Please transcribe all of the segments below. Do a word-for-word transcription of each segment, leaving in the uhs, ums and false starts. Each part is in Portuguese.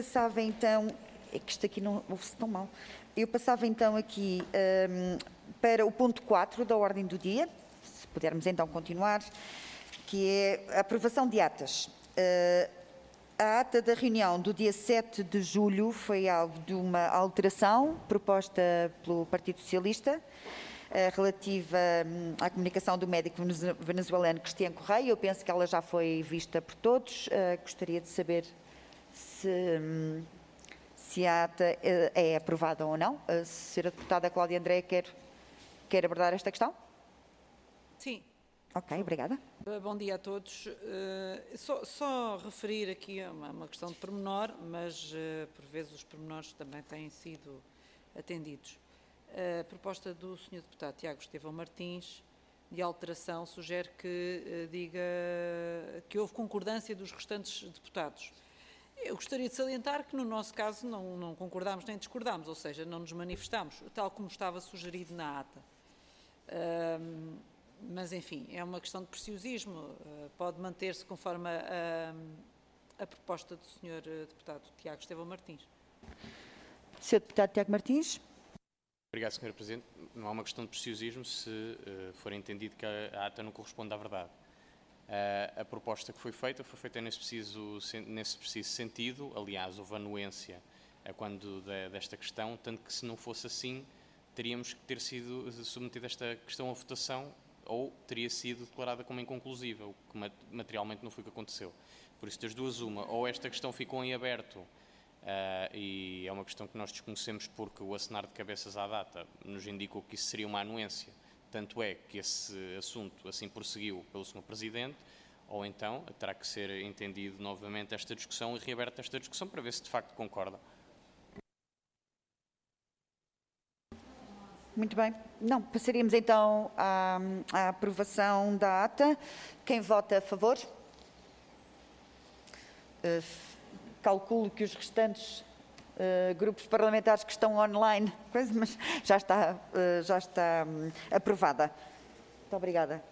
passava então, é que isto aqui não ouve-se tão mal, eu passava então aqui um, para o ponto quatro da ordem do dia, se pudermos então continuar, que é a aprovação de atas. Uh, a ata da reunião do dia sete de julho foi alvo de uma alteração proposta pelo Partido Socialista, uh, relativa um, à comunicação do médico venezuelano Cristiano Correia. Eu penso que ela já foi vista por todos. Uh, gostaria de saber se, um, se a ata uh, é aprovada ou não. A senhora deputada Cláudia André quer, quer abordar esta questão? Sim. Ok, obrigada. Bom dia a todos. Uh, só, só referir aqui a uma, uma questão de pormenor, mas uh, por vezes os pormenores também têm sido atendidos. Uh, a proposta do senhor deputado Tiago Estevão Martins de alteração sugere que uh, diga que houve concordância dos restantes deputados. Eu gostaria de salientar que no nosso caso não, não concordámos nem discordámos, ou seja, não nos manifestámos, tal como estava sugerido na ata. Uh, Mas, enfim, é uma questão de preciosismo. Pode manter-se conforme a, a, a proposta do senhor deputado Tiago Estevão Martins. senhor Deputado Tiago Martins. Obrigado, senhora Presidente. Não há uma questão de preciosismo se uh, for entendido que a ata não corresponde à verdade. Uh, a proposta que foi feita foi feita nesse preciso, nesse preciso sentido. Aliás, houve anuência a quando de, desta questão, tanto que se não fosse assim, teríamos que ter sido submetida esta questão à votação ou teria sido declarada como inconclusiva, o que materialmente não foi o que aconteceu. Por isso, das duas, uma, ou esta questão ficou em aberto, uh, e é uma questão que nós desconhecemos porque o acenar de cabeças à data nos indicou que isso seria uma anuência, tanto é que esse assunto assim prosseguiu pelo senhor Presidente, ou então terá que ser entendido novamente esta discussão e reaberta esta discussão para ver se de facto concorda. Muito bem. Não, passaríamos então à, à aprovação da ata. Quem vota a favor? Uh, calculo que os restantes uh, grupos parlamentares que estão online, mas já está, uh, já está um, aprovada. Muito obrigada.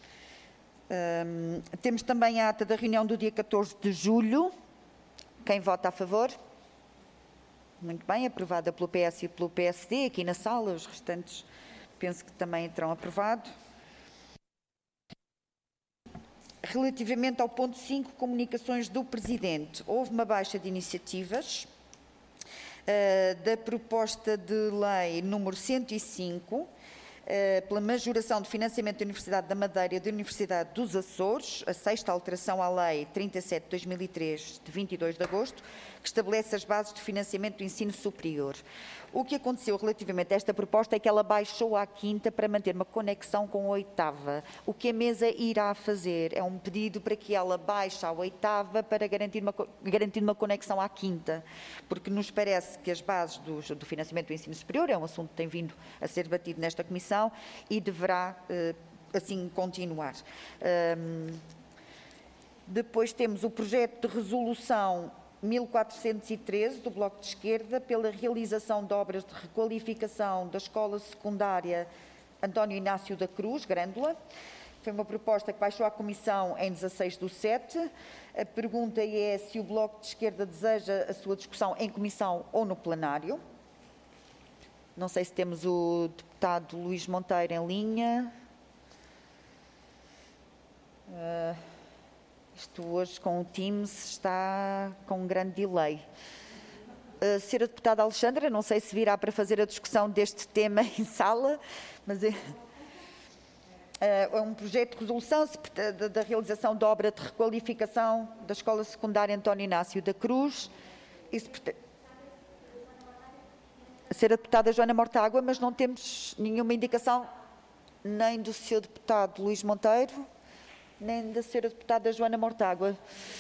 Um, temos também a ata da reunião do dia catorze de julho. Quem vota a favor? Muito bem, aprovada pelo P S e pelo P S D, aqui na sala, os restantes penso que também terão aprovado. Relativamente ao ponto cinco, comunicações do Presidente, houve uma baixa de iniciativas uh, da proposta de lei número cento e cinco, Uh, pela majoração de financiamento da Universidade da Madeira e da Universidade dos Açores, a sexta alteração à Lei trinta e sete barra dois mil e três, de vinte e dois de agosto, que estabelece as bases de financiamento do ensino superior. O que aconteceu relativamente a esta proposta é que ela baixou à quinta para manter uma conexão com a oitava. O que a mesa irá fazer é um pedido para que ela baixe à oitava para garantir uma, garantir uma conexão à quinta, porque nos parece que as bases do, do financiamento do ensino superior é um assunto que tem vindo a ser debatido nesta comissão e deverá uh, assim continuar. Um, depois temos o projeto de resolução mil quatrocentos e treze, do Bloco de Esquerda, pela realização de obras de requalificação da Escola Secundária António Inácio da Cruz, Grândola. Foi uma proposta que baixou à Comissão em dezasseis do sete. A pergunta é se o Bloco de Esquerda deseja a sua discussão em Comissão ou no plenário. Não sei se temos o deputado Luís Monteiro em linha. Uh... Isto hoje com o Teams está com um grande delay. Uh, senhora Deputada Alexandra, não sei se virá para fazer a discussão deste tema em sala, mas é, é um projeto de resolução da, da realização de obra de requalificação da Escola Secundária António Inácio da Cruz. Isso, a senhora Deputada Joana Mortágua, mas não temos nenhuma indicação nem do senhor Deputado Luís Monteiro, nem da senhora Deputada Joana Mortágua.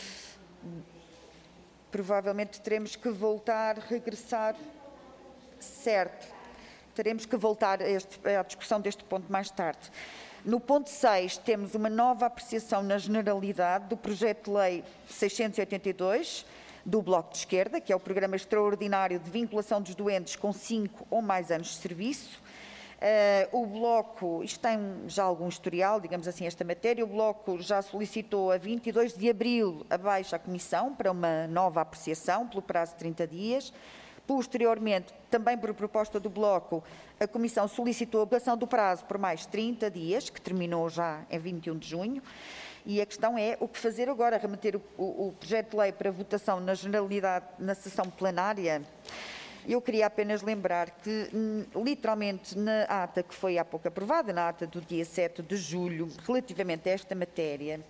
Provavelmente teremos que voltar, regressar, certo, teremos que voltar a, este, à discussão deste ponto mais tarde. No ponto seis, temos uma nova apreciação na generalidade do projeto de lei seiscentos e oitenta e dois, do Bloco de Esquerda, que é o Programa Extraordinário de Vinculação dos Doentes com cinco ou mais anos de serviço. o Bloco, isto tem já algum historial, digamos assim, esta matéria, o Bloco já solicitou a vinte e dois de abril a baixa à Comissão para uma nova apreciação, pelo prazo de trinta dias. Posteriormente, também por proposta do Bloco, a Comissão solicitou a prorrogação do prazo por mais trinta dias, que terminou já em vinte e um de junho. E a questão é o que fazer agora, remeter o, o, o projeto de lei para votação na generalidade na sessão plenária. Eu queria apenas lembrar que, literalmente, na ata que foi há pouco aprovada, na ata do dia sete de julho, relativamente a esta matéria,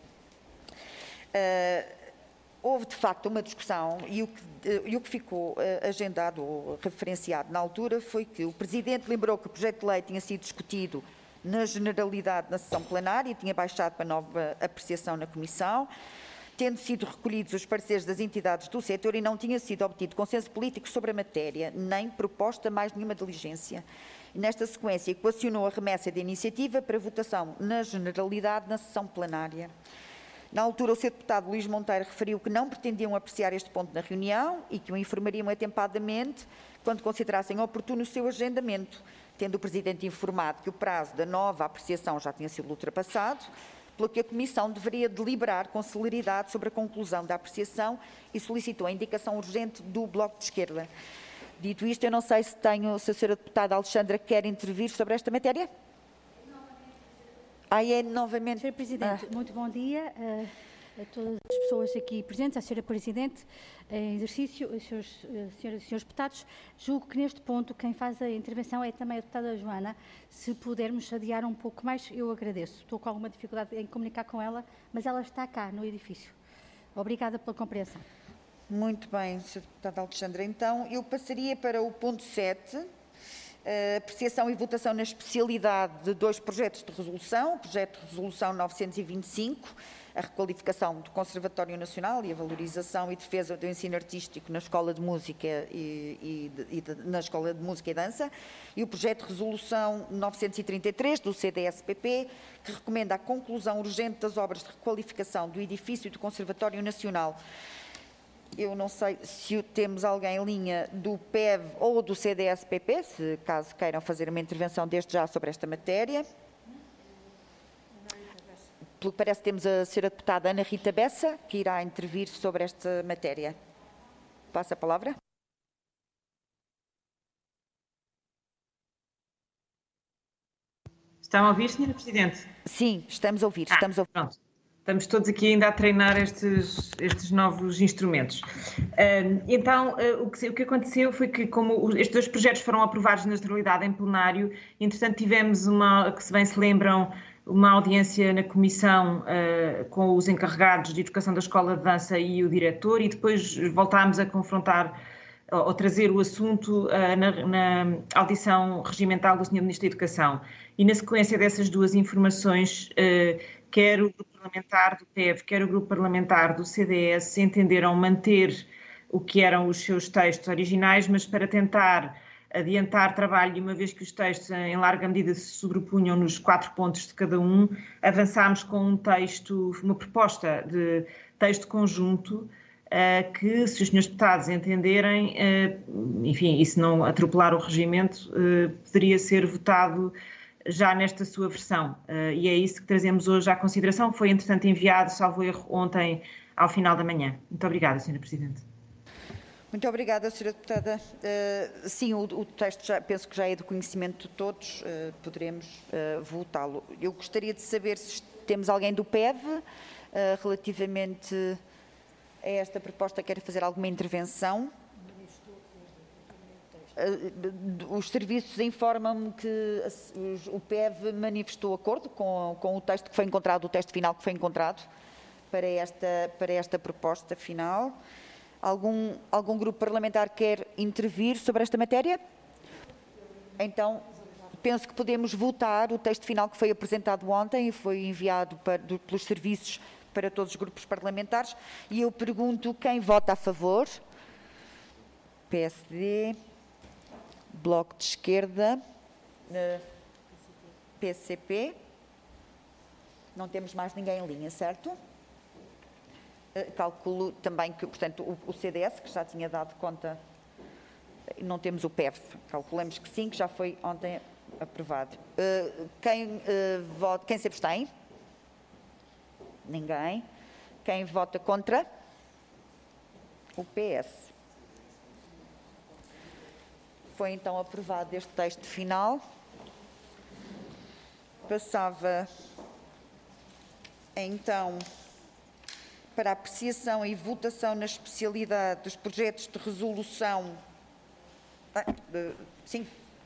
uh, houve, de facto, uma discussão e o que, e o que ficou uh, agendado ou referenciado na altura foi que o Presidente lembrou que o projeto de lei tinha sido discutido na generalidade na sessão plenária e tinha baixado para nova apreciação na Comissão, tendo sido recolhidos os pareceres das entidades do setor e não tinha sido obtido consenso político sobre a matéria, nem proposta mais nenhuma diligência. E nesta sequência, equacionou a remessa da iniciativa para votação na generalidade na sessão plenária. Na altura, o senhor deputado Luís Monteiro referiu que não pretendiam apreciar este ponto na reunião e que o informariam atempadamente quando considerassem oportuno o seu agendamento, tendo o Presidente informado que o prazo da nova apreciação já tinha sido ultrapassado, pelo que a Comissão deveria deliberar com celeridade sobre a conclusão da apreciação e solicitou a indicação urgente do Bloco de Esquerda. Dito isto, eu não sei se, tenho, se a senhora deputada Alexandra quer intervir sobre esta matéria. Ah, é novamente. senhora Presidente, ah. muito bom dia a, a todas as pessoas aqui presentes, à senhora Presidente em exercício, aos senhores, senhoras e senhores deputados. Julgo que neste ponto quem faz a intervenção é também a deputada Joana. Se pudermos adiar um pouco mais, eu agradeço. Estou com alguma dificuldade em comunicar com ela, mas ela está cá no edifício. Obrigada pela compreensão. Muito bem, senhora deputada Alexandra. Então, eu passaria para o ponto sete. Uh, apreciação e votação na especialidade de dois projetos de resolução, o projeto de resolução novecentos e vinte e cinco, a requalificação do Conservatório Nacional e a valorização e defesa do ensino artístico na Escola de Música e, e, e de, na Escola de Música e Dança, e o projeto de resolução novecentos e trinta e três do C D S P P, que recomenda a conclusão urgente das obras de requalificação do edifício do Conservatório Nacional. Eu não sei se temos alguém em linha do P E V ou do C D S P P, se caso queiram fazer uma intervenção desde já sobre esta matéria. Pelo que parece, temos a senhora deputada Ana Rita Bessa, que irá intervir sobre esta matéria. Passa a palavra. Estão a ouvir, senhora Presidente? Sim, estamos a ouvir. Ah, estamos a ouvir. Pronto. Estamos todos aqui ainda a treinar estes, estes novos instrumentos. Uh, então, uh, o, que, o que aconteceu foi que, como os, estes dois projetos foram aprovados na generalidade em plenário, entretanto tivemos uma, que se bem se lembram, uma audiência na Comissão uh, com os encarregados de Educação da Escola de Dança e o diretor, e depois voltámos a confrontar ou, ou trazer o assunto uh, na, na audição regimental do senhor Ministro da Educação. E na sequência dessas duas informações, uh, quer o grupo parlamentar do P E V, quer o grupo parlamentar do C D S entenderam manter o que eram os seus textos originais, mas para tentar adiantar trabalho, e uma vez que os textos em larga medida se sobrepunham nos quatro pontos de cada um, avançámos com um texto, uma proposta de texto conjunto, uh, que, se os senhores deputados entenderem, uh, enfim, e se não atropelar o regimento, uh, poderia ser votado já nesta sua versão, uh, e é isso que trazemos hoje à consideração. Foi, entretanto, enviado, salvo erro, ontem ao final da manhã. Muito obrigada, senhora Presidente. Muito obrigada, senhora deputada. Uh, sim, o, o texto já, penso que já é do conhecimento de todos, uh, poderemos uh, votá-lo. Eu gostaria de saber se temos alguém do P E V uh, relativamente a esta proposta, quer fazer alguma intervenção. Os serviços informam-me que o P E V manifestou acordo com, com o texto que foi encontrado, o texto final que foi encontrado para esta, para esta proposta final. Algum, algum grupo parlamentar quer intervir sobre esta matéria? Então, penso que podemos votar o texto final que foi apresentado ontem e foi enviado para, do, pelos serviços para todos os grupos parlamentares. E eu pergunto quem vota a favor. P S D... Bloco de Esquerda, P C P, não temos mais ninguém em linha, certo? Calculo também que, portanto, o C D S, que já tinha dado conta, não temos o P E V, calculamos que sim, que já foi ontem Aprovado. Uh, quem, uh, vota, quem se abstém? Ninguém. Quem vota contra? O P S. Foi então aprovado este texto final. Passava então para a apreciação e votação na especialidade dos projetos de resolução. Ah, de, sim.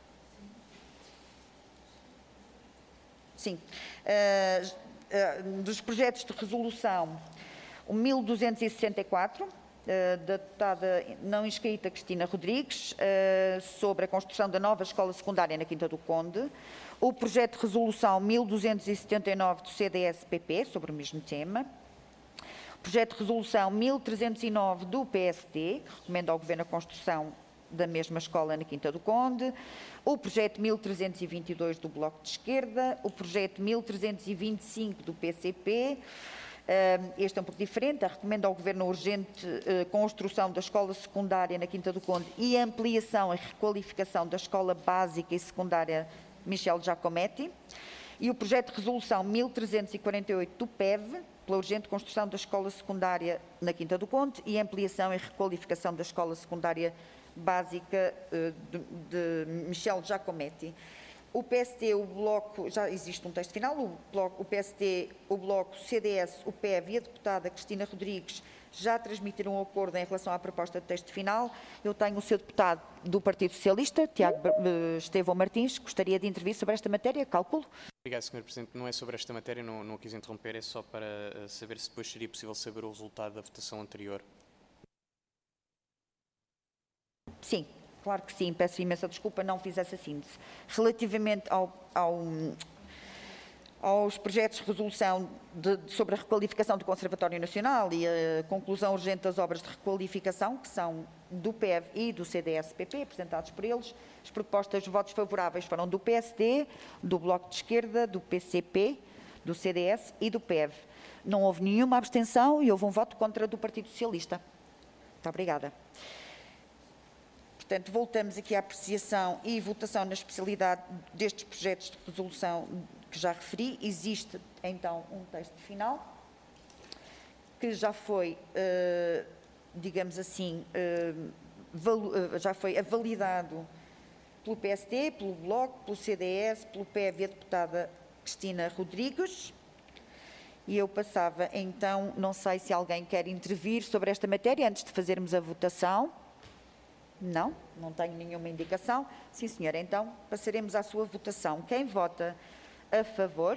Sim. Uh, uh, dos projetos de resolução, o mil duzentos e sessenta e quatro, uh, da deputada não inscrita Cristina Rodrigues, uh, sobre a construção da nova escola secundária na Quinta do Conde. O projeto de resolução mil duzentos e setenta e nove do C D S P P, sobre o mesmo tema. O projeto de resolução mil trezentos e nove do P S D, que recomenda ao Governo a construção da mesma escola na Quinta do Conde. O projeto mil trezentos e vinte e dois do Bloco de Esquerda. O projeto mil trezentos e vinte e cinco do P C P. Este é um pouco diferente. Recomenda ao Governo a urgente construção da escola secundária na Quinta do Conde e ampliação e requalificação da escola básica e secundária Michel Giacometti. E o projeto de resolução mil trezentos e quarenta e oito do P E V, pela urgente construção da escola secundária na Quinta do Conde e ampliação e requalificação da escola secundária básica de, de Michel Giacometti. O P S D, o Bloco, já existe um texto final, o, bloco, o P S D, o Bloco, o C D S, o P E V e a deputada Cristina Rodrigues já transmitiram um acordo em relação à proposta de texto final. Eu tenho o seu deputado do Partido Socialista, Tiago Estevão Martins, gostaria de intervir sobre esta matéria, cálculo. Obrigado, senhor Presidente. Não é sobre esta matéria, não, não a quis interromper, é só para saber se depois seria possível saber o resultado da votação anterior. Sim, claro que sim, peço imensa desculpa, não fiz essa síntese. Relativamente ao, ao, aos projetos de resolução de, sobre a requalificação do Conservatório Nacional e a conclusão urgente das obras de requalificação, que são do P E V e do C D S P P, apresentados por eles, as propostas de votos favoráveis foram do P S D, do Bloco de Esquerda, do P C P, do C D S e do P E V. Não houve nenhuma abstenção e houve um voto contra do Partido Socialista. Muito obrigada. Portanto, voltamos aqui à apreciação e votação na especialidade destes projetos de resolução que já referi. Existe, então, um texto final que já foi, uh, digamos assim, uh, já foi avalidado pelo P S D, pelo Bloco, pelo C D S, pelo P E V e a deputada Cristina Rodrigues. E eu passava, então, não sei se alguém quer intervir sobre esta matéria antes de fazermos a votação. Não, não tenho nenhuma indicação. Sim, senhora, então passaremos à sua votação. Quem vota a favor?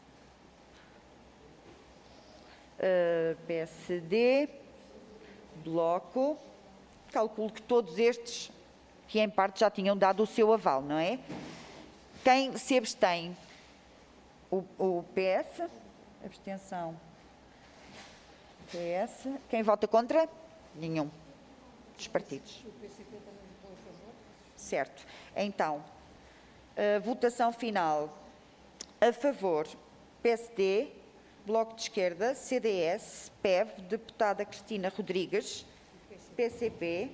Uh, P S D, Bloco. Calculo que todos estes, que em parte já tinham dado o seu aval, não é? Quem se abstém? O, o P S. Abstenção. P S. Quem vota contra? Nenhum. Dos partidos. O P C P também votou a favor? Certo. Então, a votação final a favor, P S D, Bloco de Esquerda, C D S, P E V, deputada Cristina Rodrigues, P C P,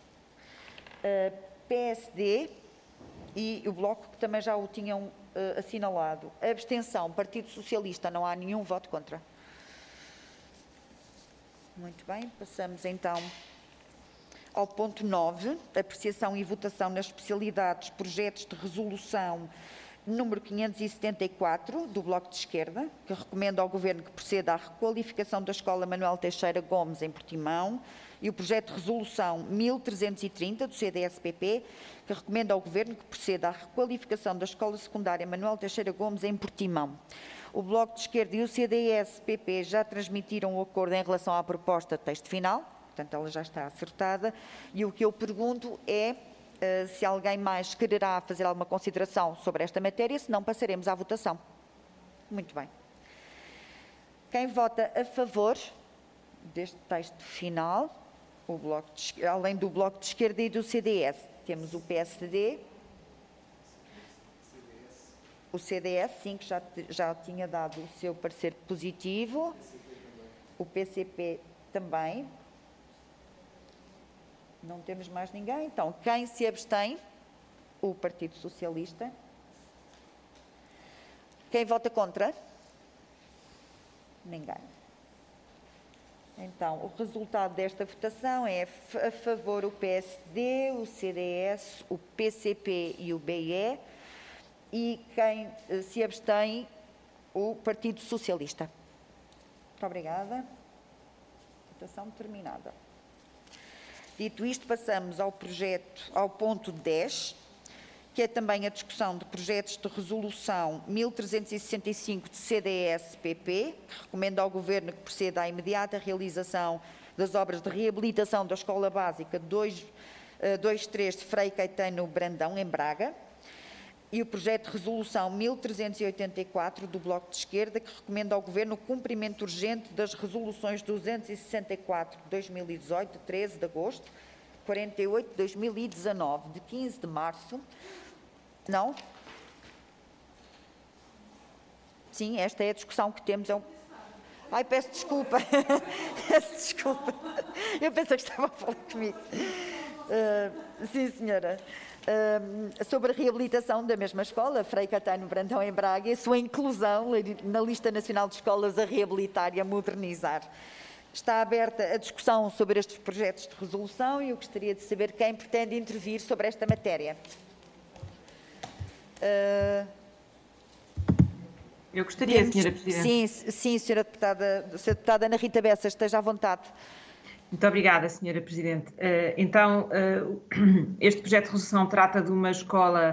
P S D e o Bloco, que também já o tinham assinalado. Abstenção, Partido Socialista, não há nenhum voto contra. Muito bem, passamos então ao ponto nove, apreciação e votação nas especialidades, projetos de resolução número quinhentos e setenta e quatro, do Bloco de Esquerda, que recomenda ao Governo que proceda à requalificação da Escola Manuel Teixeira Gomes, em Portimão, e o projeto de resolução mil trezentos e trinta, do C D S P P, que recomenda ao Governo que proceda à requalificação da Escola Secundária Manuel Teixeira Gomes, em Portimão. O Bloco de Esquerda e o C D S P P já transmitiram o acordo em relação à proposta de texto final, portanto, ela já está acertada, e o que eu pergunto é uh, se alguém mais quererá fazer alguma consideração sobre esta matéria, se não passaremos à votação. Muito bem. Quem vota a favor deste texto final, o bloco de, além do Bloco de Esquerda e do C D S, temos o P S D, o C D S, sim, que já, já tinha dado o seu parecer positivo, o P C P também. Não temos mais ninguém. Então, quem se abstém? O Partido Socialista. Quem vota contra? Ninguém. Então, o resultado desta votação é a favor o P S D, o C D S, o P C P e o B I E, e quem se abstém, o Partido Socialista. Muito obrigada. Votação terminada. Dito isto, passamos ao projeto, ao ponto dez, que é também a discussão de projetos de resolução mil trezentos e sessenta e cinco de C D S P P, que recomenda ao Governo que proceda à imediata realização das obras de reabilitação da Escola Básica dois três de Frei Caetano Brandão, em Braga, e o projeto de resolução mil trezentos e oitenta e quatro do Bloco de Esquerda, que recomenda ao Governo o cumprimento urgente das resoluções duzentos e sessenta e quatro de dois mil e dezoito, de treze de agosto, quarenta e oito de dois mil e dezanove, de quinze de março. Não? Sim, esta é a discussão que temos. É um... Ai, peço desculpa. Peço desculpa. Eu pensei que estava a falar comigo. Uh, sim, senhora. Uh, sobre a reabilitação da mesma escola, Frei Caetano Brandão, em Braga, e a sua inclusão na Lista Nacional de Escolas a reabilitar e a modernizar. Está aberta a discussão sobre estes projetos de resolução e eu gostaria de saber quem pretende intervir sobre esta matéria. Uh... Eu gostaria, Temos... senhora Presidente. Sim, sim, senhora Deputada, senhora Deputada Ana Rita Bessa, esteja à vontade. Muito obrigada, senhora Presidente. Uh, então, uh, este projeto de resolução trata de uma escola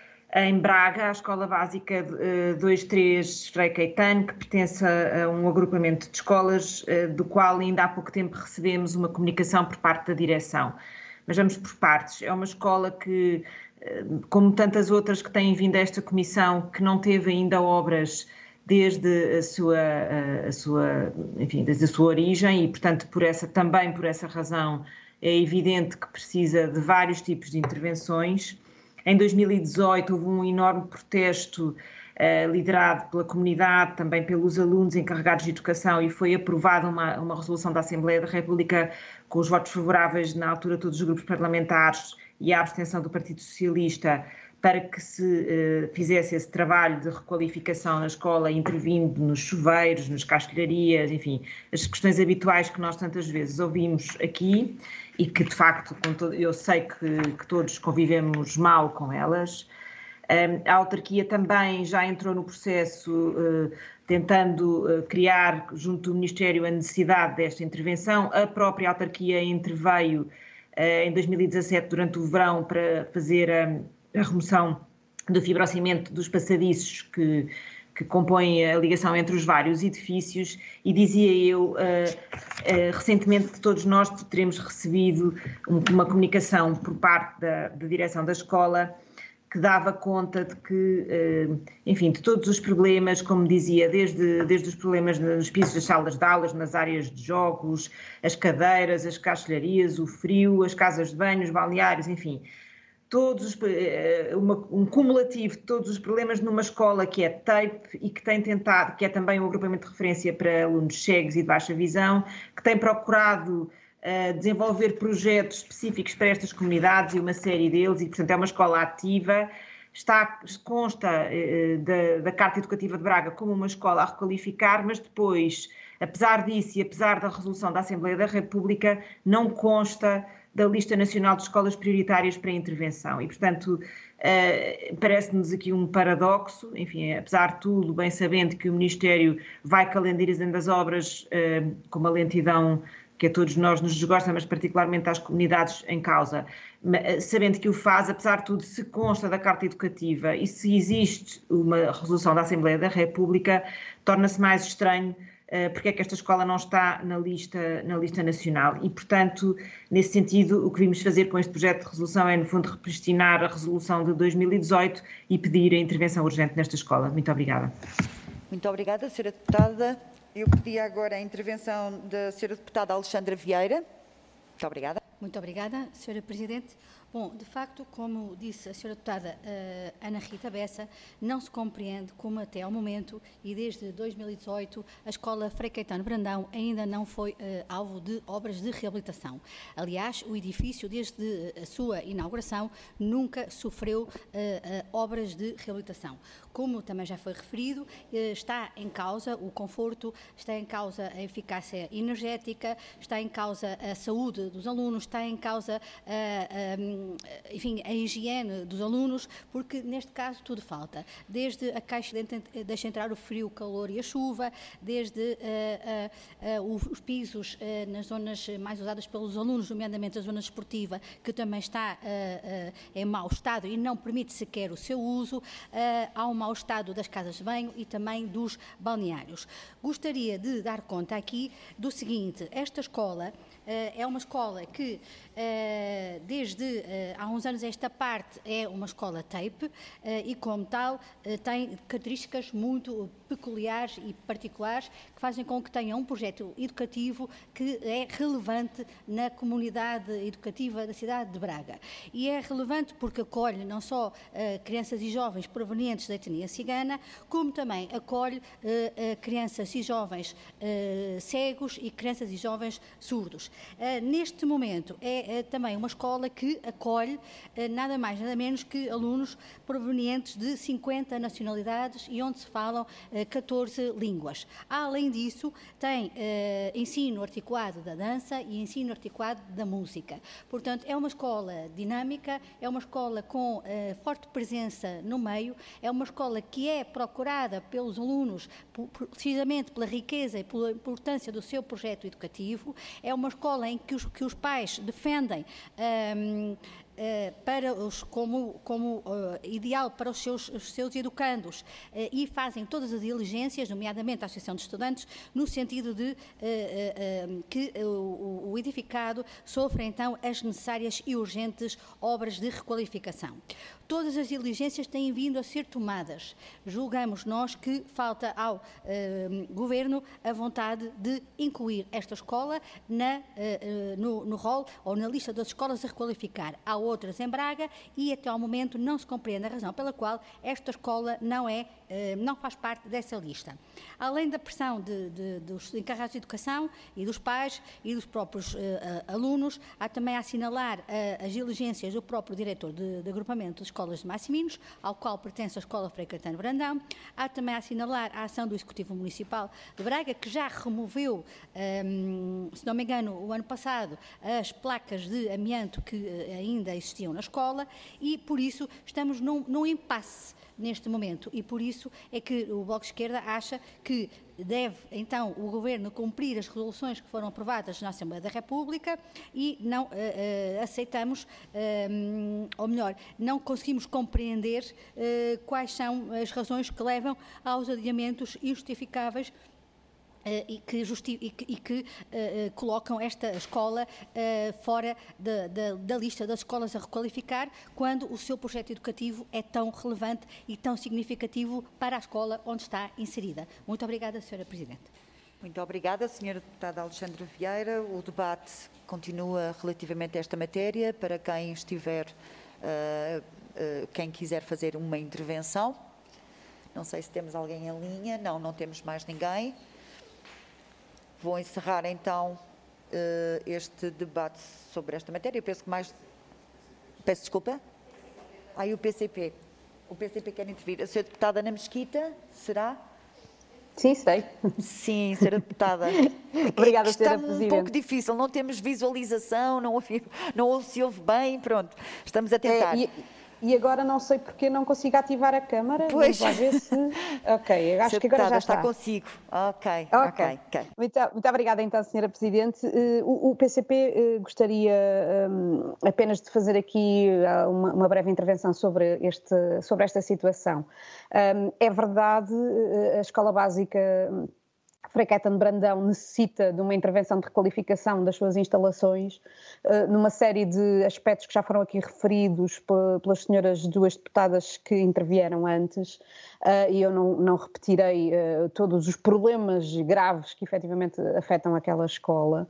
em Braga, a Escola Básica uh, dois três Frei Caetano, que pertence a, a um agrupamento de escolas, uh, do qual ainda há pouco tempo recebemos uma comunicação por parte da direção. Mas vamos por partes. É uma escola que, uh, como tantas outras que têm vindo a esta comissão, que não teve ainda obras desde a sua, a sua, enfim, desde a sua origem e, portanto, por essa, também por essa razão é evidente que precisa de vários tipos de intervenções. Em dois mil e dezoito houve um enorme protesto uh, liderado pela comunidade, também pelos alunos encarregados de educação, e foi aprovada uma, uma resolução da Assembleia da República com os votos favoráveis, na altura, todos os grupos parlamentares e a abstenção do Partido Socialista, para que se uh, fizesse esse trabalho de requalificação na escola, intervindo nos chuveiros, nas castelharias, enfim, as questões habituais que nós tantas vezes ouvimos aqui e que, de facto, com todo, eu sei que, que todos convivemos mal com elas. Um, a autarquia também já entrou no processo uh, tentando uh, criar, junto do Ministério, a necessidade desta intervenção. A própria autarquia interveio uh, em dois mil e dezassete, durante o verão, para fazer a a remoção do fibrocimento dos passadiços que, que compõem a ligação entre os vários edifícios, e dizia eu, uh, uh, recentemente, que todos nós teremos recebido um, uma comunicação por parte da, da direção da escola que dava conta de que, uh, enfim, de todos os problemas, como dizia, desde, desde os problemas nos pisos das salas de aulas, nas áreas de jogos, as cadeiras, as castelharias, o frio, as casas de banho, os balneários, enfim, todos os, uma, um cumulativo de todos os problemas numa escola que é TAPE e que tem tentado, que é também um agrupamento de referência para alunos cegos e de baixa visão, que tem procurado uh, desenvolver projetos específicos para estas comunidades, e uma série deles, e portanto é uma escola ativa, está, consta uh, da, da Carta Educativa de Braga como uma escola a requalificar, mas depois, apesar disso e apesar da resolução da Assembleia da República, não consta da Lista Nacional de Escolas Prioritárias para Intervenção. E, portanto, uh, parece-nos aqui um paradoxo, enfim, apesar de tudo, bem sabendo que o Ministério vai calendarizando as obras uh, com uma lentidão que a todos nós nos desgosta, mas particularmente às comunidades em causa, sabendo que o faz, apesar de tudo, se consta da Carta Educativa e se existe uma resolução da Assembleia da República, torna-se mais estranho porque é que esta escola não está na lista, na lista nacional. E, portanto, nesse sentido, o que vimos fazer com este projeto de resolução é, no fundo, repristinar a resolução de dois mil e dezoito e pedir a intervenção urgente nesta escola. Muito obrigada. Muito obrigada, senhora Deputada. Eu pedi agora a intervenção da senhora Deputada Alexandra Vieira. Muito obrigada. Muito obrigada, senhora Presidente. Bom, de facto, como disse a senhora deputada uh, Ana Rita Bessa, não se compreende como até ao momento e desde dois mil e dezoito a Escola Frei Caetano Brandão ainda não foi uh, alvo de obras de reabilitação. Aliás, o edifício desde a sua inauguração nunca sofreu uh, uh, obras de reabilitação. Como também já foi referido, uh, está em causa o conforto, está em causa a eficácia energética, está em causa a saúde dos alunos, está em causa a, a enfim, a higiene dos alunos, porque neste caso tudo falta. Desde a caixa de deixa entrar o frio, o calor e a chuva, desde uh, uh, uh, os pisos uh, nas zonas mais usadas pelos alunos, nomeadamente a zona esportiva, que também está uh, uh, em mau estado e não permite sequer o seu uso, uh, há um mau estado das casas de banho e também dos balneários. Gostaria de dar conta aqui do seguinte: esta escola uh, é uma escola que uh, desde Uh, há uns anos esta parte é uma escola TAPE uh, e, como tal, uh, tem características muito peculiares e particulares que fazem com que tenha um projeto educativo que é relevante na comunidade educativa da cidade de Braga. E é relevante porque acolhe não só uh, crianças e jovens provenientes da etnia cigana, como também acolhe uh, uh, crianças e jovens uh, cegos e crianças e jovens surdos. Uh, neste momento é uh, também uma escola que acolhe uh, nada mais nada menos que alunos provenientes de cinquenta nacionalidades e onde se falam uh, catorze línguas. Além disso, tem uh, ensino articulado da dança e ensino articulado da música. Portanto, é uma escola dinâmica, é uma escola com uh, forte presença no meio, é uma escola que é procurada pelos alunos por, precisamente pela riqueza e pela importância do seu projeto educativo, é uma escola em que os, que os pais defendem um, Uh, para os, como, como uh, ideal para os seus, os seus educandos uh, e fazem todas as diligências, nomeadamente a Associação de Estudantes, no sentido de uh, uh, uh, que uh, o, o edificado sofra então as necessárias e urgentes obras de requalificação. Todas as diligências têm vindo a ser tomadas. Julgamos nós que falta ao uh, Governo a vontade de incluir esta escola na, uh, uh, no, no rol ou na lista das escolas a requalificar. Há outras em Braga e até ao momento não se compreende a razão pela qual esta escola não, é, uh, não faz parte dessa lista. Além da pressão de, de, dos encarregados de educação e dos pais e dos próprios uh, uh, alunos, há também a assinalar uh, as diligências do próprio diretor de, de agrupamento de escolas de Massiminos, ao qual pertence a Escola Frei Caetano Brandão. Há também a assinalar a ação do Executivo Municipal de Braga, que já removeu, um, se não me engano, o ano passado, as placas de amianto que uh, ainda existiam na escola e, por isso, estamos num, num impasse neste momento e por isso é que o Bloco de Esquerda acha que deve, então, o Governo cumprir as resoluções que foram aprovadas na Assembleia da República e não uh, uh, aceitamos, uh, ou melhor, não conseguimos compreender uh, quais são as razões que levam aos adiamentos injustificáveis Uh, e que, justi e que, e que uh, colocam esta escola uh, fora de, de, da lista das escolas a requalificar, quando o seu projeto educativo é tão relevante e tão significativo para a escola onde está inserida. Muito obrigada, senhora Presidente. Muito obrigada, senhora Deputada Alexandra Vieira. O debate continua relativamente a esta matéria. Para quem estiver, uh, uh, quem quiser fazer uma intervenção. Não sei se temos alguém em linha. Não, não temos mais ninguém. Vou encerrar, então, este debate sobre esta matéria. Eu penso que mais... Peço desculpa. Aí o P C P. O P C P quer intervir. A senhora Deputada Ana Mesquita, será? Sim, sei. Sim, senhora Deputada. Obrigada, é senhora Presidente. Presidente. Um pouco difícil, não temos visualização, não, ouvi, não se ouve bem, pronto. Estamos a tentar. É, e... E agora não sei porque não consigo ativar a câmara. Pois. Vamos lá ver se... Ok, acho que agora já está. está consigo. Ok, ok. okay. okay. Muito, muito obrigada então, senhora Presidente. O, o P C P gostaria um, apenas de fazer aqui uma, uma breve intervenção sobre, este, sobre esta situação. Um, é verdade, a Escola Básica Frei Caetano Brandão necessita de uma intervenção de requalificação das suas instalações, numa série de aspectos que já foram aqui referidos pelas senhoras duas deputadas que intervieram antes, e eu não, não repetirei todos os problemas graves que efetivamente afetam aquela escola.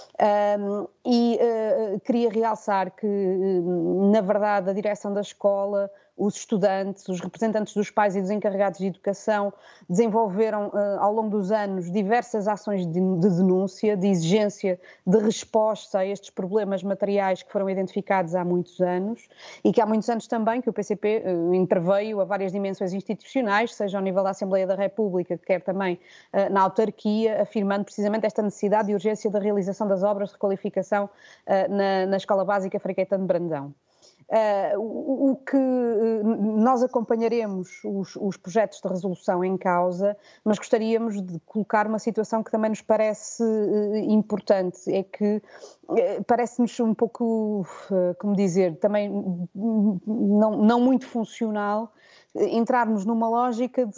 E queria realçar que, na verdade, a direção da escola, os estudantes, os representantes dos pais e dos encarregados de educação desenvolveram ao longo dos anos diversas ações de, de denúncia, de exigência de resposta a estes problemas materiais que foram identificados há muitos anos e que há muitos anos também que o P C P uh, interveio a várias dimensões institucionais, seja ao nível da Assembleia da República, quer também uh, na autarquia, afirmando precisamente esta necessidade e urgência da realização das obras de requalificação uh, na, na Escola Básica Frei Caetano Brandão. Uh, o, o que uh, nós acompanharemos os, os projetos de resolução em causa, mas gostaríamos de colocar uma situação que também nos parece uh, importante, é que uh, parece-nos um pouco, uh, como dizer, também não, não muito funcional entrarmos numa lógica de,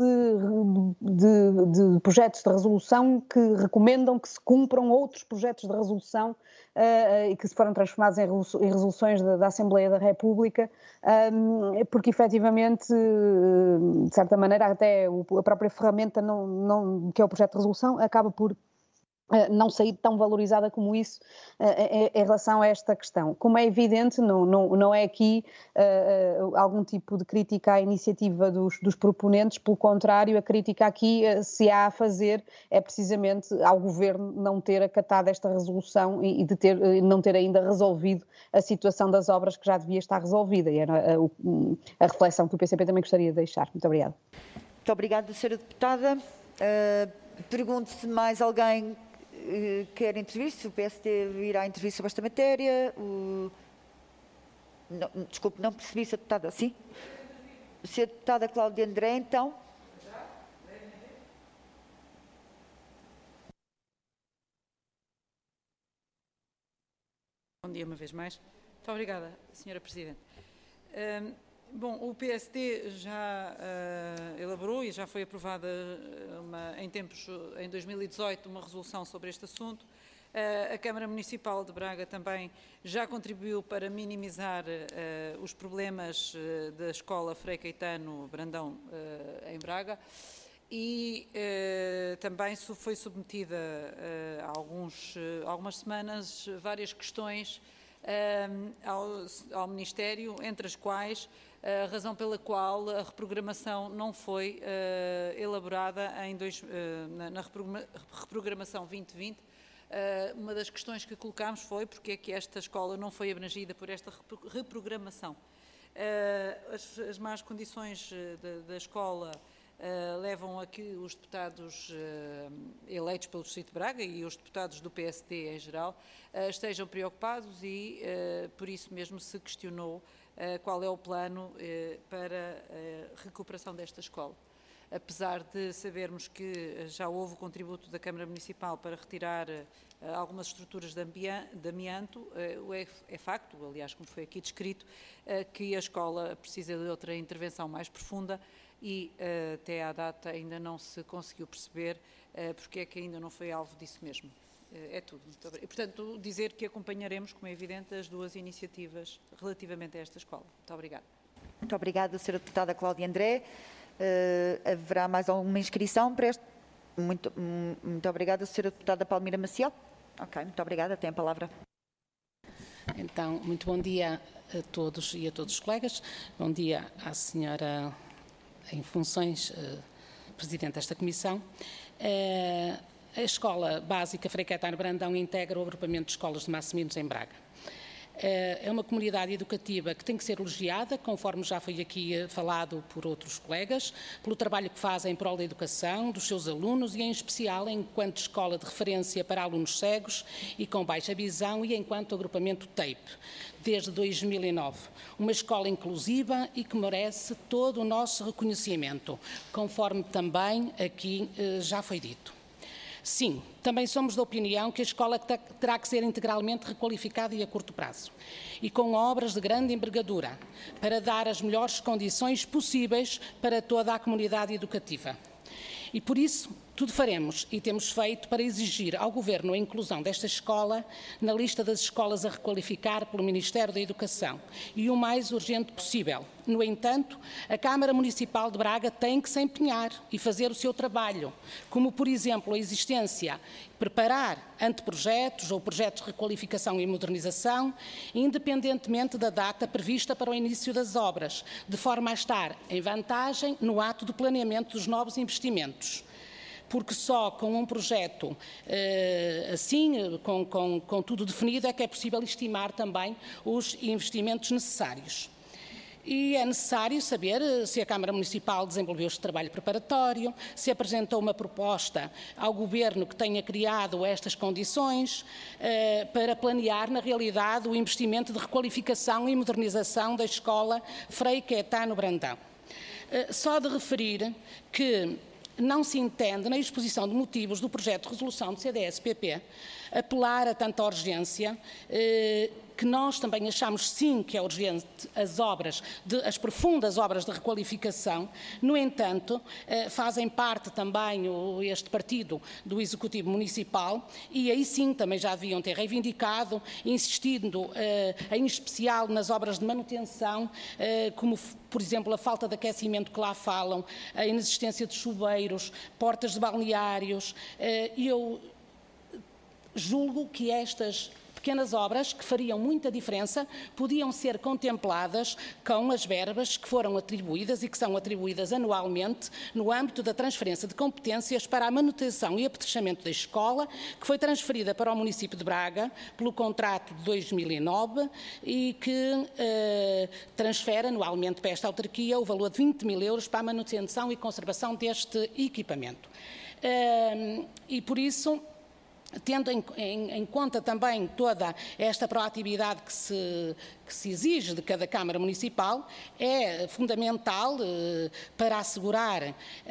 de, de projetos de resolução que recomendam que se cumpram outros projetos de resolução uh, e que se foram transformados em resoluções da, da Assembleia da República, um, porque efetivamente, de certa maneira, até a própria ferramenta não, não, que é o projeto de resolução acaba por não sair tão valorizada como isso uh, em relação a esta questão. Como é evidente, não, não, não é aqui uh, algum tipo de crítica à iniciativa dos, dos proponentes, pelo contrário, a crítica aqui, uh, se há a fazer, é precisamente ao Governo não ter acatado esta resolução e, e de ter, uh, não ter ainda resolvido a situação das obras que já devia estar resolvida, e era a, a, a reflexão que o P C P também gostaria de deixar. Muito obrigada. Muito obrigada, senhora Deputada. Uh, pergunto se mais alguém quer intervir, se o P S D irá intervir sobre esta matéria. O... Não, desculpe, não percebi, se a deputada... Sim? Se a deputada Cláudia André, então... Bom dia uma vez mais. Muito obrigada, senhora Presidente. Um, bom, o P S D já uh, elaborou e já foi aprovada uma, em tempos, em dois mil e dezoito, uma resolução sobre este assunto. Uh, a Câmara Municipal de Braga também já contribuiu para minimizar uh, os problemas uh, da Escola Frei Caetano Brandão uh, em Braga. E uh, também foi submetida uh, há alguns, uh, algumas semanas várias questões uh, ao, ao Ministério, entre as quais a razão pela qual a reprogramação não foi uh, elaborada em dois, uh, na, na reprogramação vinte vinte. Uh, uma das questões que colocámos foi porque é que esta escola não foi abrangida por esta reprogramação. Uh, as, as más condições da, da escola Uh, levam a que os deputados uh, eleitos pelo Distrito de Braga e os deputados do P S D em geral uh, estejam preocupados e uh, por isso mesmo se questionou uh, qual é o plano uh, para a recuperação desta escola. Apesar de sabermos que já houve o contributo da Câmara Municipal para retirar uh, algumas estruturas de, de amianto, uh, é, é facto, aliás, como foi aqui descrito, uh, que a escola precisa de outra intervenção mais profunda e uh, até à data ainda não se conseguiu perceber uh, porque é que ainda não foi alvo disso mesmo. Uh, é tudo. E, portanto, dizer que acompanharemos, como é evidente, as duas iniciativas relativamente a esta escola. Muito obrigada. Muito obrigada, senhora Deputada Cláudia André. Uh, haverá mais alguma inscrição para este? Muito, muito obrigada, senhora Deputada Palmira Maciel. Ok, muito obrigada. Tem a palavra. Então, muito bom dia a todos e a todos os colegas. Bom dia à senhora em funções, uh, Presidente desta Comissão. Uh, a Escola Básica Frei Caetano Brandão integra o agrupamento de escolas de Massiminos em Braga. Uh, é uma comunidade educativa que tem que ser elogiada, conforme já foi aqui uh, falado por outros colegas, pelo trabalho que fazem em prol da educação, dos seus alunos e, em especial, enquanto escola de referência para alunos cegos e com baixa visão e enquanto agrupamento T A I P, desde dois mil e nove. Uma escola inclusiva e que merece todo o nosso reconhecimento, conforme também aqui uh, já foi dito. Sim, também somos da opinião que a escola terá que ser integralmente requalificada e a curto prazo, e com obras de grande envergadura, para dar as melhores condições possíveis para toda a comunidade educativa. E por isso Tudo faremos e temos feito para exigir ao Governo a inclusão desta escola na lista das escolas a requalificar pelo Ministério da Educação e o mais urgente possível. No entanto, a Câmara Municipal de Braga tem que se empenhar e fazer o seu trabalho, como, por exemplo, a existência, preparar anteprojetos ou projetos de requalificação e modernização, independentemente da data prevista para o início das obras, de forma a estar em vantagem no ato do planeamento dos novos investimentos. Porque só com um projeto eh, assim, com, com, com tudo definido, é que é possível estimar também os investimentos necessários. E é necessário saber se a Câmara Municipal desenvolveu este trabalho preparatório, se apresentou uma proposta ao Governo que tenha criado estas condições eh, para planear, na realidade, o investimento de requalificação e modernização da Escola Frei Caetano Brandão. Eh, só de referir que não se entende, na exposição de motivos do projeto de resolução do C D S P P, apelar a tanta urgência, eh, que nós também achamos sim que é urgente as obras, de, as profundas obras de requalificação. No entanto, eh, fazem parte também o, este partido do Executivo Municipal e aí sim também já deviam ter reivindicado, insistindo eh, em especial nas obras de manutenção, eh, como por exemplo a falta de aquecimento que lá falam, a inexistência de chuveiros, portas de balneários. Eh, eu julgo que estas pequenas obras, que fariam muita diferença, podiam ser contempladas com as verbas que foram atribuídas e que são atribuídas anualmente no âmbito da transferência de competências para a manutenção e apetrechamento da escola, que foi transferida para o município de Braga pelo contrato de dois mil e nove e que eh, transfere anualmente para esta autarquia o valor de vinte mil euros para a manutenção e conservação deste equipamento. Eh, e por isso, tendo em, em, em conta também toda esta proatividade que se, que se exige de cada Câmara Municipal, é fundamental eh, para assegurar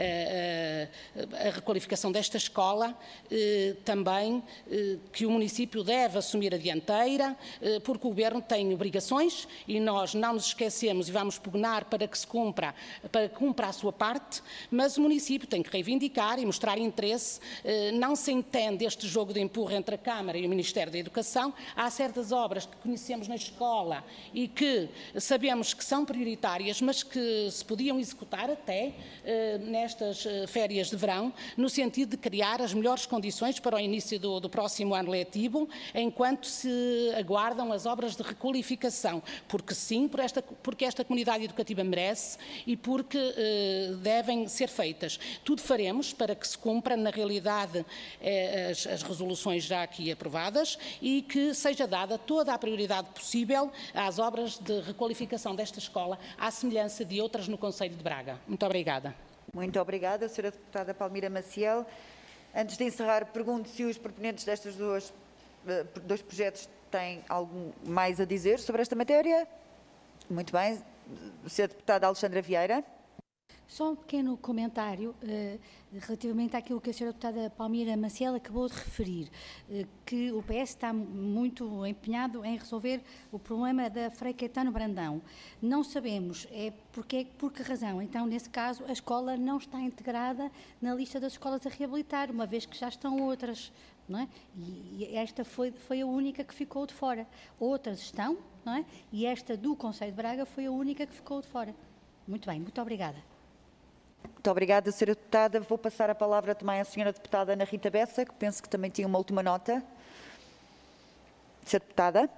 eh, a requalificação desta escola, eh, também eh, que o município deve assumir a dianteira, eh, porque o Governo tem obrigações e nós não nos esquecemos e vamos pugnar para que se cumpra, para que cumpra a sua parte, mas o município tem que reivindicar e mostrar interesse. Eh, não se entende este jogo de empurro entre a Câmara e o Ministério da Educação. Há certas obras que conhecemos na escola e que sabemos que são prioritárias, mas que se podiam executar até eh, nestas eh, férias de verão, no sentido de criar as melhores condições para o início do, do próximo ano letivo, enquanto se aguardam as obras de requalificação, porque sim, por esta, porque esta comunidade educativa merece e porque eh, devem ser feitas. Tudo faremos para que se cumpra, na realidade, eh, as, as resoluções já aqui aprovadas e que seja dada toda a prioridade possível às obras de requalificação desta escola, à semelhança de outras no Concelho de Braga. Muito obrigada. Muito obrigada, senhora Deputada Palmira Maciel. Antes de encerrar, pergunto se os proponentes destes dois, dois projetos têm algo mais a dizer sobre esta matéria. Muito bem. senhora Deputada Alexandra Vieira. Só um pequeno comentário uh, relativamente àquilo que a senhora Deputada Palmira Maciel acabou de referir, uh, que o P S está muito empenhado em resolver o problema da Frei Caetano Brandão. Não sabemos é porque, por que razão. Então, nesse caso, a escola não está integrada na lista das escolas a reabilitar, uma vez que já estão outras, não é? E esta foi, foi a única que ficou de fora. Outras estão, não é? E esta do Concelho de Braga foi a única que ficou de fora. Muito bem, muito obrigada. Muito obrigada, senhora Deputada. Vou passar a palavra também à senhora Deputada Ana Rita Bessa, que penso que também tinha uma última nota. senhora Deputada.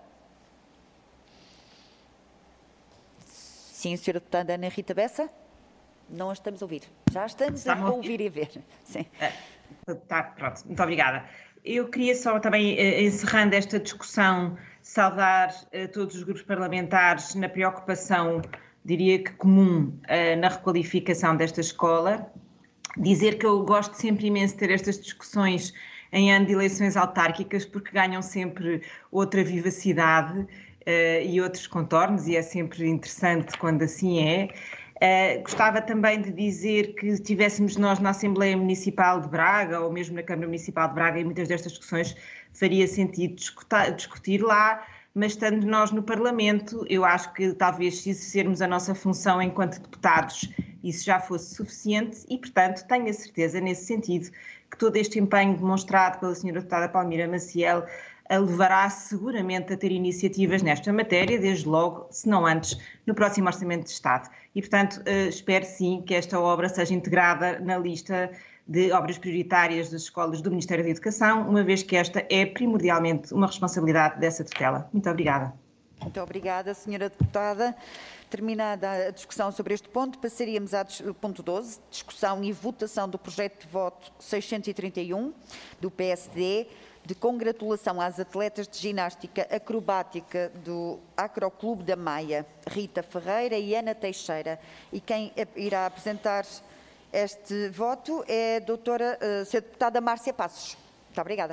Sim, senhora Deputada Ana Rita Bessa. Não a estamos a ouvir. Já estamos a ouvir e a ver. Sim. Está, pronto. Muito obrigada. Eu queria só também, encerrando esta discussão, saudar todos os grupos parlamentares na preocupação, diria que comum, na requalificação desta escola. Dizer que eu gosto sempre imenso de ter estas discussões em ano de eleições autárquicas, porque ganham sempre outra vivacidade uh, e outros contornos, e é sempre interessante quando assim é. Uh, gostava também de dizer que se tivéssemos nós na Assembleia Municipal de Braga, ou mesmo na Câmara Municipal de Braga, e muitas destas discussões faria sentido discutir, discutir lá, mas estando nós no Parlamento, eu acho que talvez se exercermos a nossa função enquanto deputados isso já fosse suficiente e, portanto, tenho a certeza, nesse sentido, que todo este empenho demonstrado pela senhora deputada Palmira Maciel a levará seguramente a ter iniciativas nesta matéria, desde logo, se não antes, no próximo Orçamento de Estado. E, portanto, espero sim que esta obra seja integrada na lista de obras prioritárias das escolas do Ministério da Educação, uma vez que esta é primordialmente uma responsabilidade dessa tutela. Muito obrigada. Muito obrigada, senhora deputada. Terminada a discussão sobre este ponto, passaríamos ao ponto doze, discussão e votação do projeto de voto seiscentos e trinta e um do P S D, de congratulação às atletas de ginástica acrobática do Acroclube da Maia, Rita Ferreira e Ana Teixeira. E quem irá apresentar este voto é a doutora, a senhora deputada Márcia Passos. Muito obrigada.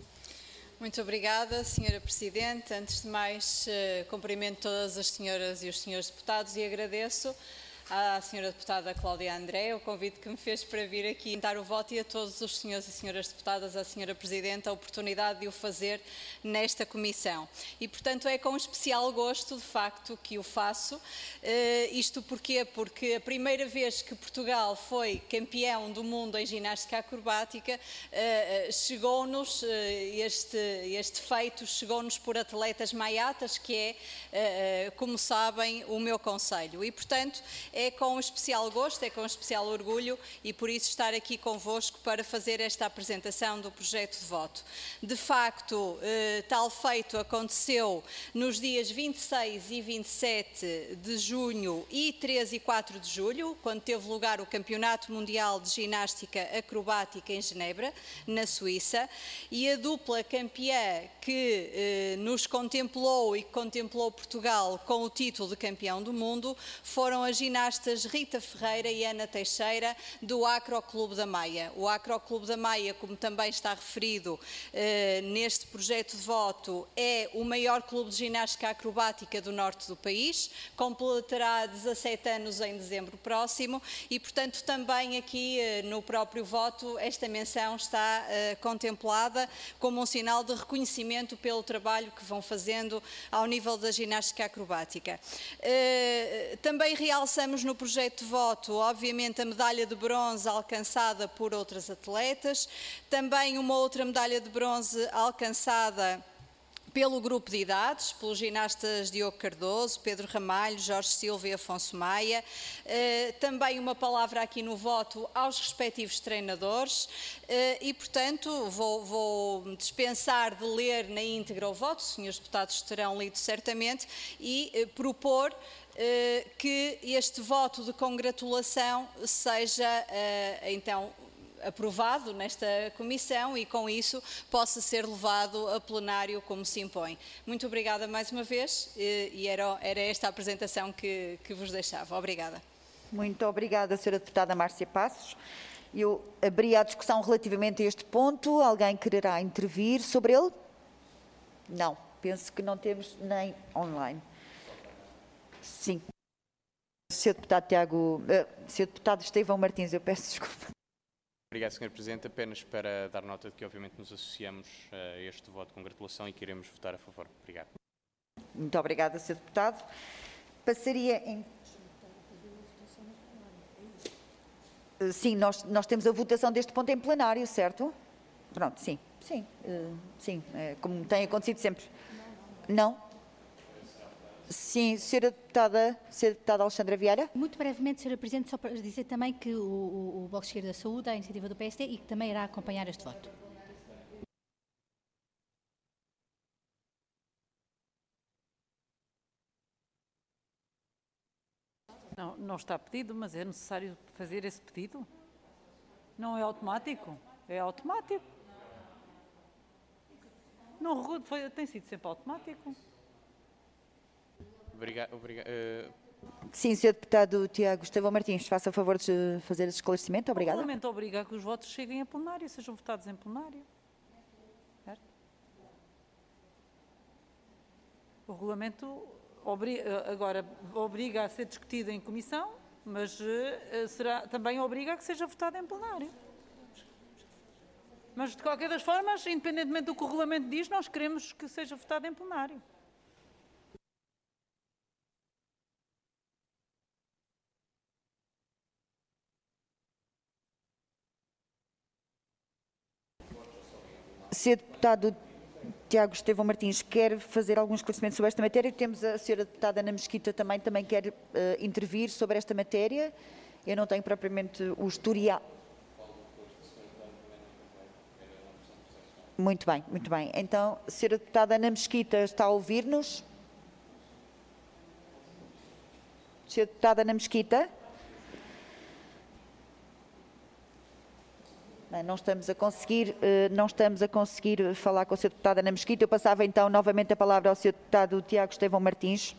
Muito obrigada, senhora Presidente. Antes de mais, cumprimento todas as senhoras e os senhores deputados e agradeço à senhora deputada Cláudia André o convite que me fez para vir aqui dar o voto e a todos os senhores e senhoras deputadas, à senhora Presidente, a oportunidade de o fazer nesta comissão. E, portanto, é com especial gosto, de facto, que o faço. Uh, isto porquê? Porque a primeira vez que Portugal foi campeão do mundo em ginástica acrobática, uh, chegou-nos, uh, este, este feito chegou-nos por atletas maiatas, que é, uh, como sabem, o meu concelho. E, portanto, é com especial gosto, é com especial orgulho e por isso estar aqui convosco para fazer esta apresentação do projeto de voto. De facto, eh, tal feito aconteceu nos dias vinte e seis e vinte e sete de junho e três e quatro de julho, quando teve lugar o Campeonato Mundial de Ginástica Acrobática em Genebra, na Suíça, e a dupla campeã que eh, nos contemplou e que contemplou Portugal com o título de campeão do mundo foram a ginástica Rita Ferreira e Ana Teixeira, do Acroclube da Maia. O Acroclube da Maia, como também está referido eh, neste projeto de voto, é o maior clube de ginástica acrobática do norte do país, completará dezassete anos em dezembro próximo e, portanto, também aqui eh, no próprio voto esta menção está eh, contemplada como um sinal de reconhecimento pelo trabalho que vão fazendo ao nível da ginástica acrobática. Eh, também realçamos no projeto de voto, obviamente, a medalha de bronze alcançada por outras atletas, também uma outra medalha de bronze alcançada pelo grupo de idades, pelos ginastas Diogo Cardoso, Pedro Ramalho, Jorge Silva e Afonso Maia. Uh, também uma palavra aqui no voto aos respectivos treinadores uh, e, portanto, vou, vou dispensar de ler na íntegra o voto, os senhores deputados terão lido certamente, e uh, propor uh, que este voto de congratulação seja, uh, então, aprovado nesta comissão e com isso possa ser levado a plenário como se impõe. Muito obrigada mais uma vez e era, era esta a apresentação que, que vos deixava. Obrigada. Muito obrigada, senhora deputada Márcia Passos. Eu abri a discussão relativamente a este ponto. Alguém quererá intervir sobre ele? Não. Penso que não temos nem online. Sim. senhor Deputado Tiago, uh, senhor Deputado Estevão Martins, eu peço desculpa. Obrigado, senhor Presidente. Apenas para dar nota de que, obviamente, nos associamos a este voto de congratulação e que iremos votar a favor. Obrigado. Muito obrigada, senhor Deputado. Passaria em... Sim, nós, nós temos a votação deste ponto em plenário, certo? Pronto, sim. Sim, uh, sim, é, como tem acontecido sempre. Não? Sim, senhora deputada, senhora deputada Alexandra Vieira. Muito brevemente, senhora Presidente, só para dizer também que o, o, o Bloco de Esquerda saúda a iniciativa do P S D e que também irá acompanhar este voto. Não, não está pedido, mas é necessário fazer esse pedido? Não é automático? É automático. Não, foi, tem sido sempre automático. Obrigado. Obrigado. Uh... Sim, senhor Deputado Tiago Estevão Martins, faça a favor de fazer esse esclarecimento. Obrigada. O Regulamento obriga a que os votos cheguem a plenário, sejam votados em plenário. Certo? O Regulamento obriga, agora obriga a ser discutido em comissão, mas uh, será, também obriga a que seja votado em plenário. Mas, de qualquer das formas, independentemente do que o Regulamento diz, nós queremos que seja votado em plenário. senhor Deputado Tiago Estevão Martins quer fazer algum esclarecimento sobre esta matéria. Temos a senhora Deputada Ana Mesquita também, também quer uh, intervir sobre esta matéria. Eu não tenho propriamente o historial. Muito bem, muito bem. Então, a senhora Deputada Ana Mesquita está a ouvir-nos? senhora Deputada Ana Mesquita? Bem, não estamos a conseguir, não estamos a conseguir falar com a senhora Deputada Ana Mesquita. Eu passava então novamente a palavra ao senhor Deputado Tiago Estevão Martins.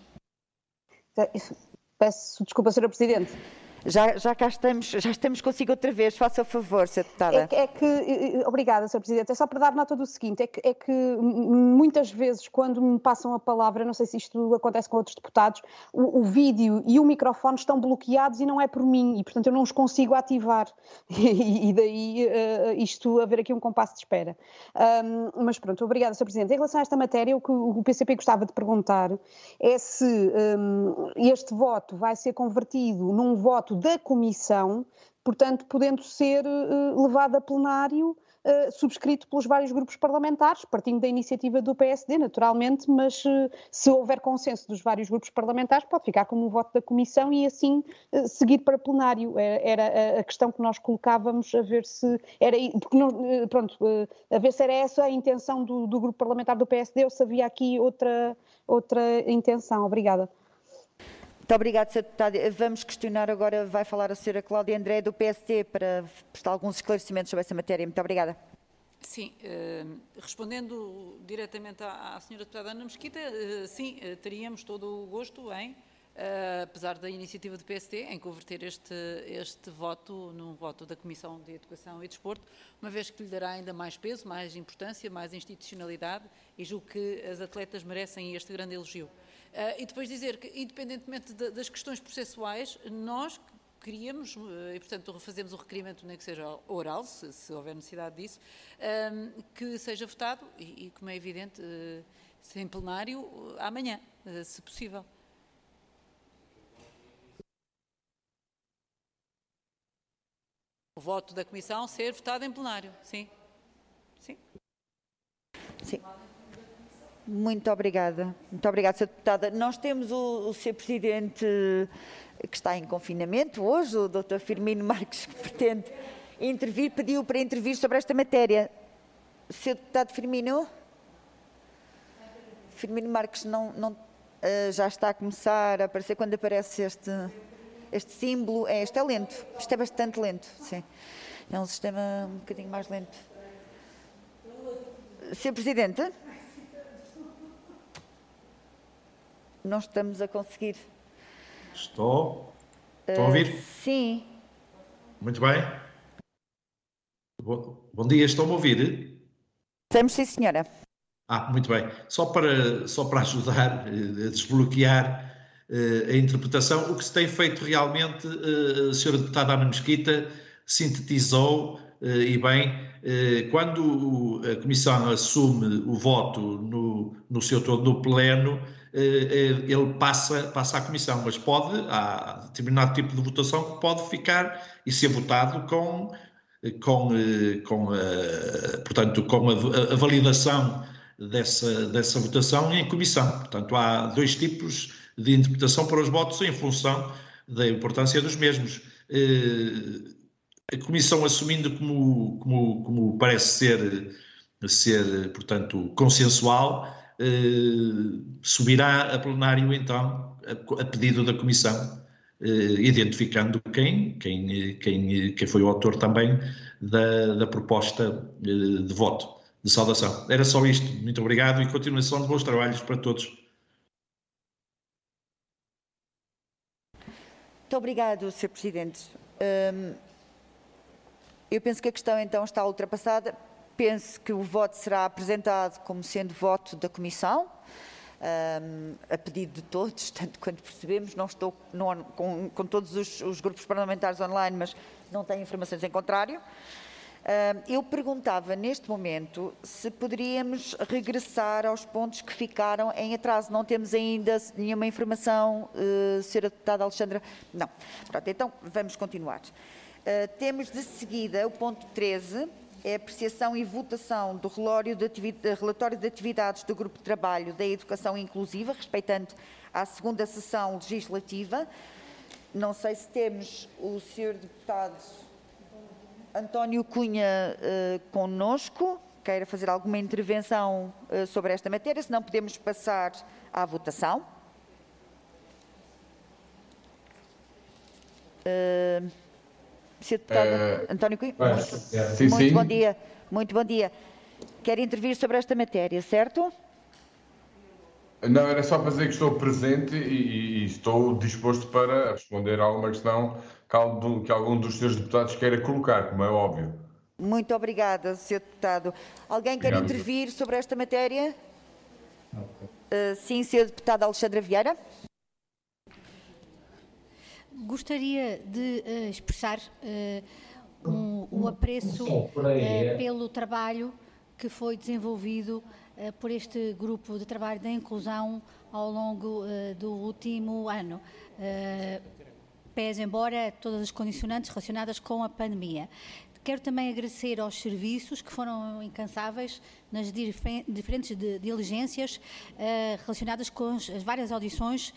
Peço desculpa, senhora Presidente. Já, já cá estamos, já estamos consigo outra vez, faça o favor, senhora Deputada. É que, é que, obrigada, senhora Presidente, é só para dar nota do seguinte, é que, é que muitas vezes quando me passam a palavra, não sei se isto acontece com outros deputados, o, o vídeo e o microfone estão bloqueados e não é por mim, e portanto eu não os consigo ativar, e, e daí uh, isto haver aqui um compasso de espera. Um, mas pronto, obrigada, senhora Presidente. Em relação a esta matéria, o que o P C P gostava de perguntar é se um, este voto vai ser convertido num voto da Comissão, portanto, podendo ser uh, levado a plenário, uh, subscrito pelos vários grupos parlamentares, partindo da iniciativa do P S D, naturalmente, mas uh, se houver consenso dos vários grupos parlamentares, pode ficar como um voto da Comissão e assim uh, seguir para plenário. Era, era a questão que nós colocávamos, a ver se era, não, pronto, uh, a ver se era essa a intenção do, do grupo parlamentar do P S D ou se havia aqui outra, outra intenção. Obrigada. Muito obrigada, senhora Deputada. Vamos questionar agora, vai falar a senhora Cláudia André do P S D para prestar alguns esclarecimentos sobre essa matéria. Muito obrigada. Sim, eh, respondendo diretamente à, à senhora Deputada Ana Mesquita, eh, sim, eh, teríamos todo o gosto em, eh, apesar da iniciativa do P S D, em converter este, este voto num voto da Comissão de Educação e Desporto, uma vez que lhe dará ainda mais peso, mais importância, mais institucionalidade e julgo que as atletas merecem este grande elogio. Uh, e depois dizer que, independentemente de, das questões processuais, nós queríamos, uh, e portanto fazemos o requerimento, nem que seja oral, se, se houver necessidade disso, uh, que seja votado, e, e como é evidente, uh, em plenário, uh, amanhã, uh, se possível. O voto da Comissão ser votado em plenário, sim. Sim. Sim. Muito obrigada. Muito obrigada, senhora Deputada. Nós temos o, o senhor Presidente que está em confinamento hoje, o doutor Firmino Marques, que pretende intervir, pediu para intervir sobre esta matéria. senhor Deputado Firmino? Firmino Marques não, não, uh, já está a começar a aparecer quando aparece este, este símbolo. É, este é lento, isto é bastante lento, sim. É um sistema um bocadinho mais lento. senhor Presidente? Não estamos a conseguir. Estou. Estão a ouvir? Uh, sim. Muito bem. Bom, bom dia, estão-me a ouvir? Estamos, sim, senhora. Ah, muito bem. Só para, só para ajudar a desbloquear uh, a interpretação, o que se tem feito realmente, uh, a senhora Deputada Ana Mesquita sintetizou, uh, e bem, uh, quando a Comissão assume o voto no, no seu todo no pleno, ele passa, passa à Comissão, mas pode, há determinado tipo de votação que pode ficar e ser votado com, com, com, a, portanto, com a, a validação dessa, dessa votação em Comissão. Portanto, há dois tipos de interpretação para os votos em função da importância dos mesmos. A Comissão, assumindo como, como, como parece ser, ser, portanto, consensual, Uh, subirá a plenário, então, a, a pedido da Comissão, uh, identificando quem, quem, quem, quem foi o autor também da, da proposta uh, de voto, de saudação. Era só isto. Muito obrigado e continuação de bons trabalhos para todos. Muito obrigado, senhor Presidente. Um, eu penso que a questão, então, está ultrapassada. Penso que o voto será apresentado como sendo voto da Comissão, um, a pedido de todos, tanto quanto percebemos. Não estou não, com, com todos os, os grupos parlamentares online, mas não tenho informações em contrário. Um, eu perguntava, neste momento, se poderíamos regressar aos pontos que ficaram em atraso. Não temos ainda nenhuma informação, uh, senhora Deputada Alexandra. Não. Pronto, então vamos continuar. Uh, temos de seguida o ponto treze, é a apreciação e votação do relatório de, relatório de atividades do Grupo de Trabalho da Educação Inclusiva, respeitando à segunda sessão legislativa. Não sei se temos o senhor Deputado António Cunha uh, connosco, queira fazer alguma intervenção uh, sobre esta matéria, senão podemos passar à votação. Uh, senhor Deputado uh, António Cunha, bem, muito, sim, muito sim. bom dia, muito bom dia. Quer intervir sobre esta matéria, certo? Não, era só para dizer que estou presente e, e estou disposto para responder a alguma questão que algum, que algum dos senhores deputados queira colocar, como é óbvio. Muito obrigada, senhor Deputado. Alguém quer Obrigado. intervir sobre esta matéria? Uh, sim, senhor Deputado Alexandra Vieira. Gostaria de uh, expressar uh, um, o apreço uh, pelo trabalho que foi desenvolvido uh, por este grupo de trabalho da inclusão ao longo uh, do último ano, uh, pese embora todas as condicionantes relacionadas com a pandemia. Quero também agradecer aos serviços que foram incansáveis nas diferentes diligências uh, relacionadas com as várias audições uh,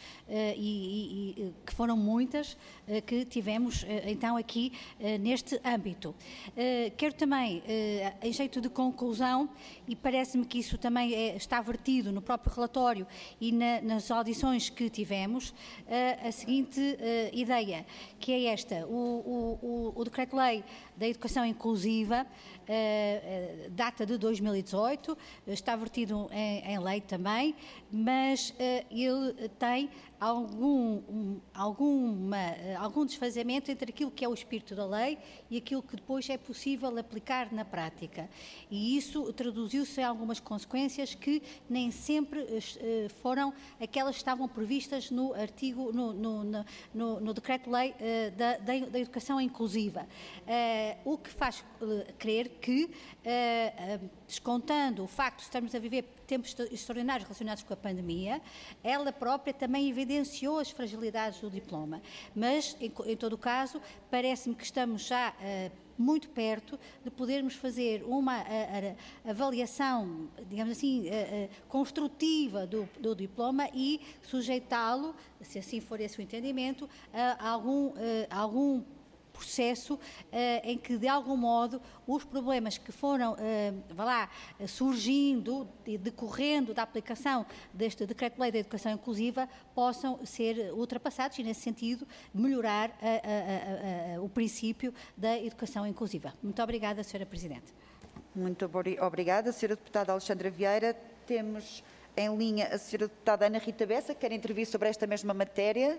e, e, e que foram muitas uh, que tivemos uh, então aqui uh, neste âmbito. Uh, quero também, uh, em jeito de conclusão, e parece-me que isso também é, está vertido no próprio relatório e na, nas audições que tivemos, uh, a seguinte uh, ideia, que é esta: o, o, o Decreto-Lei da Educação Inclusiva uh, uh, data de dois mil e dezoito, está vertido em, em lei também, mas uh, ele tem algum, um, alguma, uh, algum desfazamento entre aquilo que é o espírito da lei e aquilo que depois é possível aplicar na prática. E isso traduziu-se em algumas consequências que nem sempre uh, foram aquelas que estavam previstas no artigo, no, no, no, no, no Decreto-Lei uh, da, da, da Educação Inclusiva. Uh, o que faz uh, crer que, uh, uh, descontando o facto de estarmos a viver tempos extraordinários relacionados com a pandemia, ela própria também evidenciou as fragilidades do diploma. Mas, em, em todo o caso, parece-me que estamos já uh, muito perto de podermos fazer uma a, a, avaliação, digamos assim, a, a, construtiva do, do diploma e sujeitá-lo, se assim for esse o entendimento, a, a algum, a algum processo uh, em que, de algum modo, os problemas que foram, uh, vá lá, surgindo e decorrendo da aplicação deste Decreto-Lei da Educação Inclusiva possam ser ultrapassados e, nesse sentido, melhorar a, a, a, a, o princípio da educação inclusiva. Muito obrigada, senhora Presidente. Muito obrigada, senhora Deputada Alexandra Vieira. Temos em linha a senhora Deputada Ana Rita Bessa, que quer intervir sobre esta mesma matéria.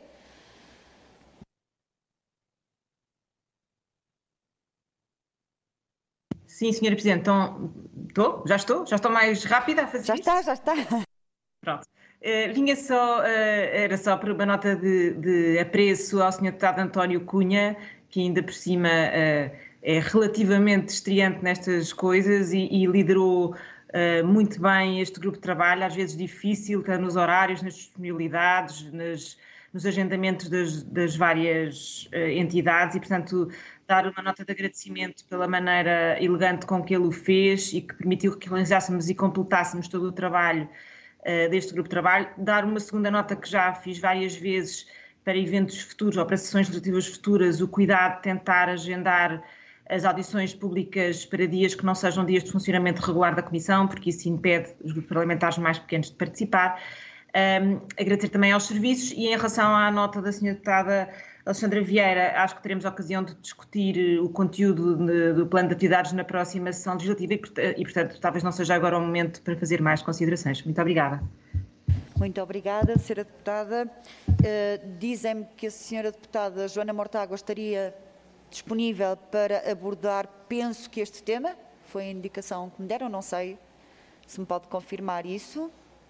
Sim, senhora Presidente, então, estou? Já estou? Já estou mais rápida a fazer Já isto? está, já está. Pronto. Uh, vinha só, uh, era só para uma nota de, de apreço ao senhor Deputado António Cunha, que ainda por cima uh, é relativamente estreante nestas coisas e, e liderou uh, muito bem este grupo de trabalho, às vezes difícil, tanto nos horários, nas disponibilidades, nas, nos agendamentos das, das várias uh, entidades e, portanto, dar uma nota de agradecimento pela maneira elegante com que ele o fez e que permitiu que realizássemos e completássemos todo o trabalho uh, deste grupo de trabalho. Dar uma segunda nota que já fiz várias vezes para eventos futuros ou para sessões legislativas futuras, o cuidado de tentar agendar as audições públicas para dias que não sejam dias de funcionamento regular da Comissão, porque isso impede os grupos parlamentares mais pequenos de participar. Um, agradecer também aos serviços e em relação à nota da senhora Deputada Alexandra Vieira, acho que teremos a ocasião de discutir o conteúdo de, do plano de atividades na próxima sessão legislativa e, e, portanto, talvez não seja agora o momento para fazer mais considerações. Muito obrigada. Muito obrigada, senhora Deputada. Uh, Dizem-me que a senhora Deputada Joana Mortágua estaria disponível para abordar, penso que este tema, foi a indicação que me deram, não sei se me pode confirmar isso.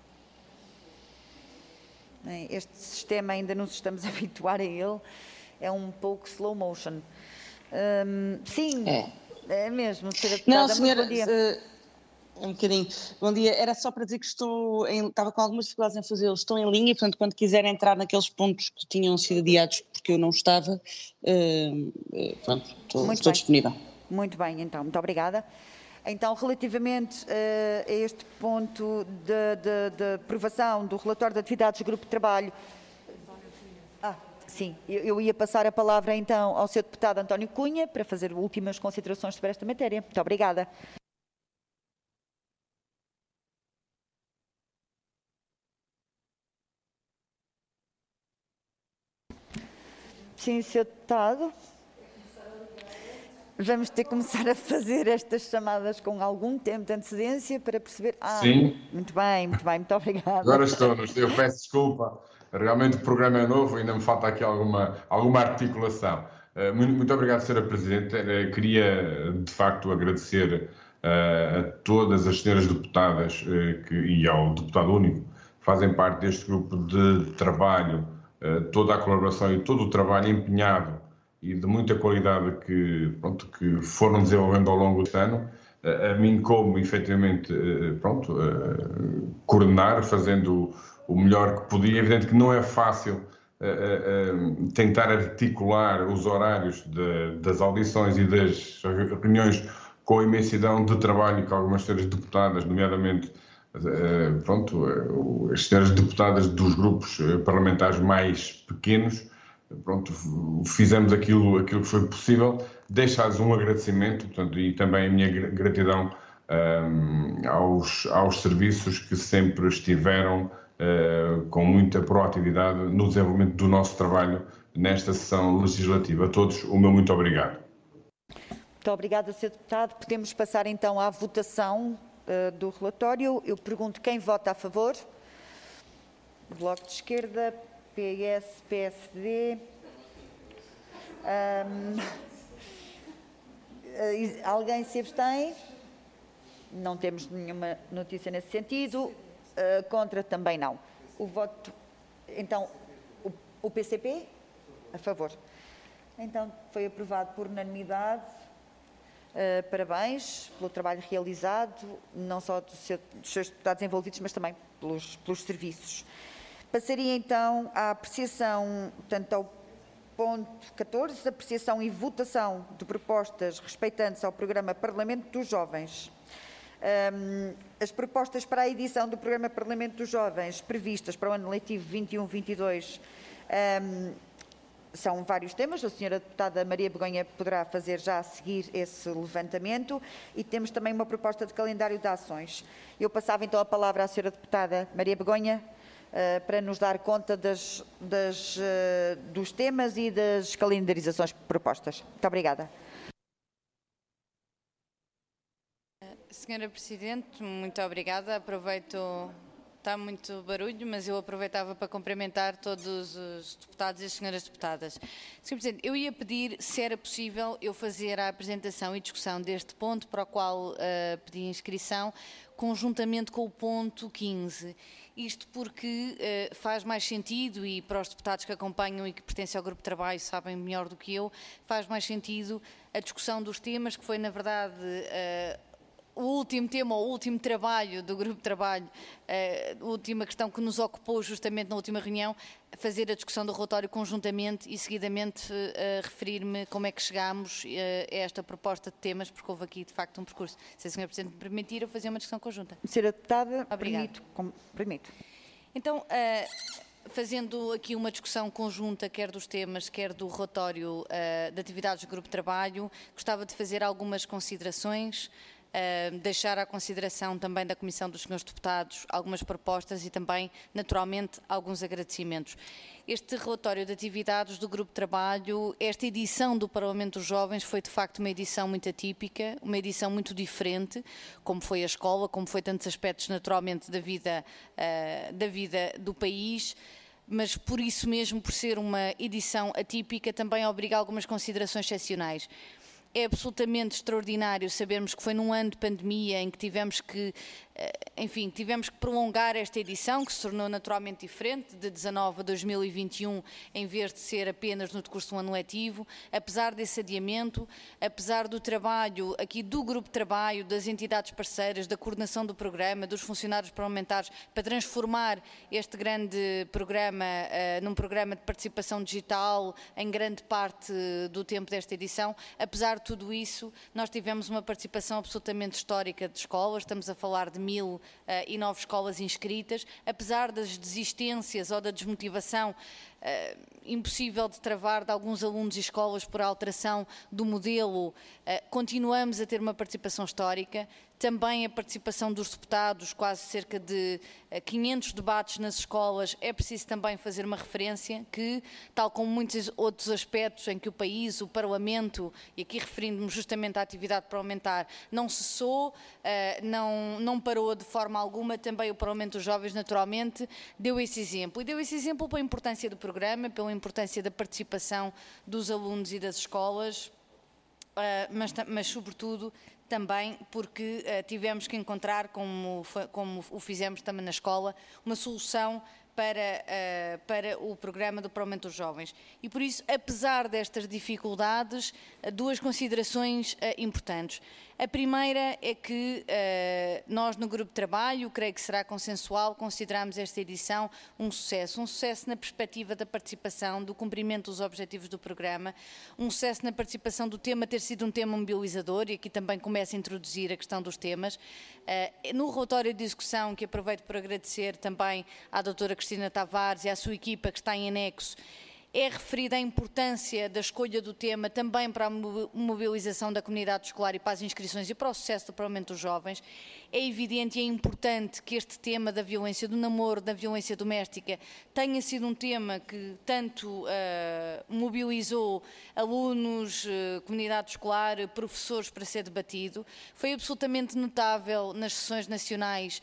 Bem, este sistema ainda não nos estamos a habituar a ele, é um pouco slow motion. Um, sim, é, é mesmo, senhora Deputada. Não, senhora, bom dia. Uh, um bocadinho. Bom dia, era só para dizer que estou em, estava com algumas dificuldades em fazê-lo, estou em linha, portanto, quando quiser entrar naqueles pontos que tinham sido adiados porque eu não estava, uh, uh, pronto, estou, estou disponível. Muito bem, então, muito obrigada. Então, relativamente uh, a este ponto de aprovação do relatório de atividades do Grupo de Trabalho, ah, sim, eu, eu ia passar a palavra então ao senhor Deputado António Cunha para fazer últimas considerações sobre esta matéria. Muito obrigada. Sim, senhor Deputado. Vamos ter que começar a fazer estas chamadas com algum tempo de antecedência para perceber... Ah, Sim. Muito bem, muito bem, muito obrigada. Agora estou, eu peço desculpa, realmente o programa é novo, ainda me falta aqui alguma, alguma articulação. Muito, muito obrigado, senhora Presidente. Queria, de facto, agradecer a todas as senhoras deputadas que, e ao deputado único que fazem parte deste grupo de trabalho, toda a colaboração e todo o trabalho empenhado e de muita qualidade que, pronto, que foram desenvolvendo ao longo deste ano. A mim como, efetivamente, pronto, coordenar, fazendo o melhor que podia. É evidente que não é fácil tentar articular os horários de, das audições e das reuniões com a imensidão de trabalho que algumas senhoras deputadas, nomeadamente, pronto, as senhoras deputadas dos grupos parlamentares mais pequenos, pronto, fizemos aquilo, aquilo que foi possível. Deixar-lhes um agradecimento, portanto, e também a minha gratidão um, aos, aos serviços que sempre estiveram uh, com muita proatividade no desenvolvimento do nosso trabalho nesta sessão legislativa. A todos, o meu muito obrigado. Muito obrigada, senhor Deputado. Podemos passar então à votação uh, do relatório. Eu pergunto quem vota a favor. Bloco de Esquerda, P S, P S D. Um, alguém se abstém? Não temos nenhuma notícia nesse sentido. Uh, contra também não. O voto, então, o, o P C P? A favor. Então, foi aprovado por unanimidade. Uh, parabéns pelo trabalho realizado, não só dos seus, dos seus deputados envolvidos, mas também pelos, pelos serviços. Passaria então à apreciação, portanto, ao ponto catorze, apreciação e votação de propostas respeitantes ao programa Parlamento dos Jovens. Um, as propostas para a edição do programa Parlamento dos Jovens previstas para o ano letivo vinte e um vinte e dois um, são vários temas. A senhora deputada Maria Begonha poderá fazer já a seguir esse levantamento e temos também uma proposta de calendário de ações. Eu passava então a palavra à senhora deputada Maria Begonha Uh, para nos dar conta das, das, uh, dos temas e das calendarizações propostas. Muito obrigada. Senhora Presidente, muito obrigada. Aproveito, está muito barulho, mas eu aproveitava para cumprimentar todos os deputados e as senhoras deputadas. Senhora Presidente, eu ia pedir, se era possível, eu fazer a apresentação e discussão deste ponto, para o qual uh, pedi inscrição, conjuntamente com o ponto quinze. Isto porque uh, faz mais sentido, e para os deputados que acompanham e que pertencem ao grupo de trabalho sabem melhor do que eu, faz mais sentido a discussão dos temas, que foi, na verdade, uh, o último tema, o último trabalho do grupo de trabalho, uh, a última questão que nos ocupou justamente na última reunião, fazer a discussão do relatório conjuntamente e seguidamente uh, referir-me como é que chegámos uh, a esta proposta de temas, porque houve aqui de facto um percurso. Se a senhora Presidente me permitir, eu fazia uma discussão conjunta. Senhora Deputada, permito, com, permito. Então, uh, fazendo aqui uma discussão conjunta, quer dos temas, quer do relatório uh, de atividades do grupo de trabalho, gostava de fazer algumas considerações. Uh, deixar à consideração também da Comissão dos senhores Deputados algumas propostas e também, naturalmente, alguns agradecimentos. Este relatório de atividades do Grupo de Trabalho, esta edição do Parlamento dos Jovens foi de facto uma edição muito atípica, uma edição muito diferente, como foi a escola, como foi tantos aspectos naturalmente da vida, uh, da vida do país, mas por isso mesmo, por ser uma edição atípica, também obriga a algumas considerações excepcionais. É absolutamente extraordinário sabermos que foi num ano de pandemia em que tivemos que Enfim, tivemos que prolongar esta edição, que se tornou naturalmente diferente, de dezanove a dois mil e vinte e um, em vez de ser apenas no decurso de um ano letivo. Apesar desse adiamento, apesar do trabalho aqui do grupo de trabalho, das entidades parceiras, da coordenação do programa, dos funcionários parlamentares, para transformar este grande programa uh, num programa de participação digital em grande parte do tempo desta edição, apesar de tudo isso, nós tivemos uma participação absolutamente histórica de escolas, estamos a falar de mil uh, e nove escolas inscritas, apesar das desistências ou da desmotivação uh, impossível de travar de alguns alunos e escolas por alteração do modelo, uh, continuamos a ter uma participação histórica, também a participação dos deputados, quase cerca de uh, quinhentos debates nas escolas. É preciso também fazer uma referência que, tal como muitos outros aspectos em que o país, o Parlamento, e aqui referindo-me justamente à atividade parlamentar, não cessou, uh, não, não parou de forma alguma, também o Parlamento dos Jovens naturalmente deu esse exemplo. E deu esse exemplo pela importância do programa, pela importância da participação dos alunos e das escolas, uh, mas, mas sobretudo também porque uh, tivemos que encontrar, como, como o fizemos também na escola, uma solução para, uh, para o programa do Parlamento dos Jovens. E por isso, apesar destas dificuldades, uh, duas considerações uh, importantes. A primeira é que uh, nós no grupo de trabalho, creio que será consensual, consideramos esta edição um sucesso. Um sucesso na perspectiva da participação, do cumprimento dos objetivos do programa, um sucesso na participação do tema ter sido um tema mobilizador, e aqui também começo a introduzir a questão dos temas. Uh, no relatório de execução, que aproveito por agradecer também à doutora Cristina Tavares e à sua equipa que está em anexo, é referida a importância da escolha do tema também para a mobilização da comunidade escolar e para as inscrições e para o sucesso do Parlamento dos Jovens. É evidente e é importante que este tema da violência do namoro, da violência doméstica, tenha sido um tema que tanto uh, mobilizou alunos, uh, comunidade escolar, professores para ser debatido. Foi absolutamente notável nas sessões nacionais,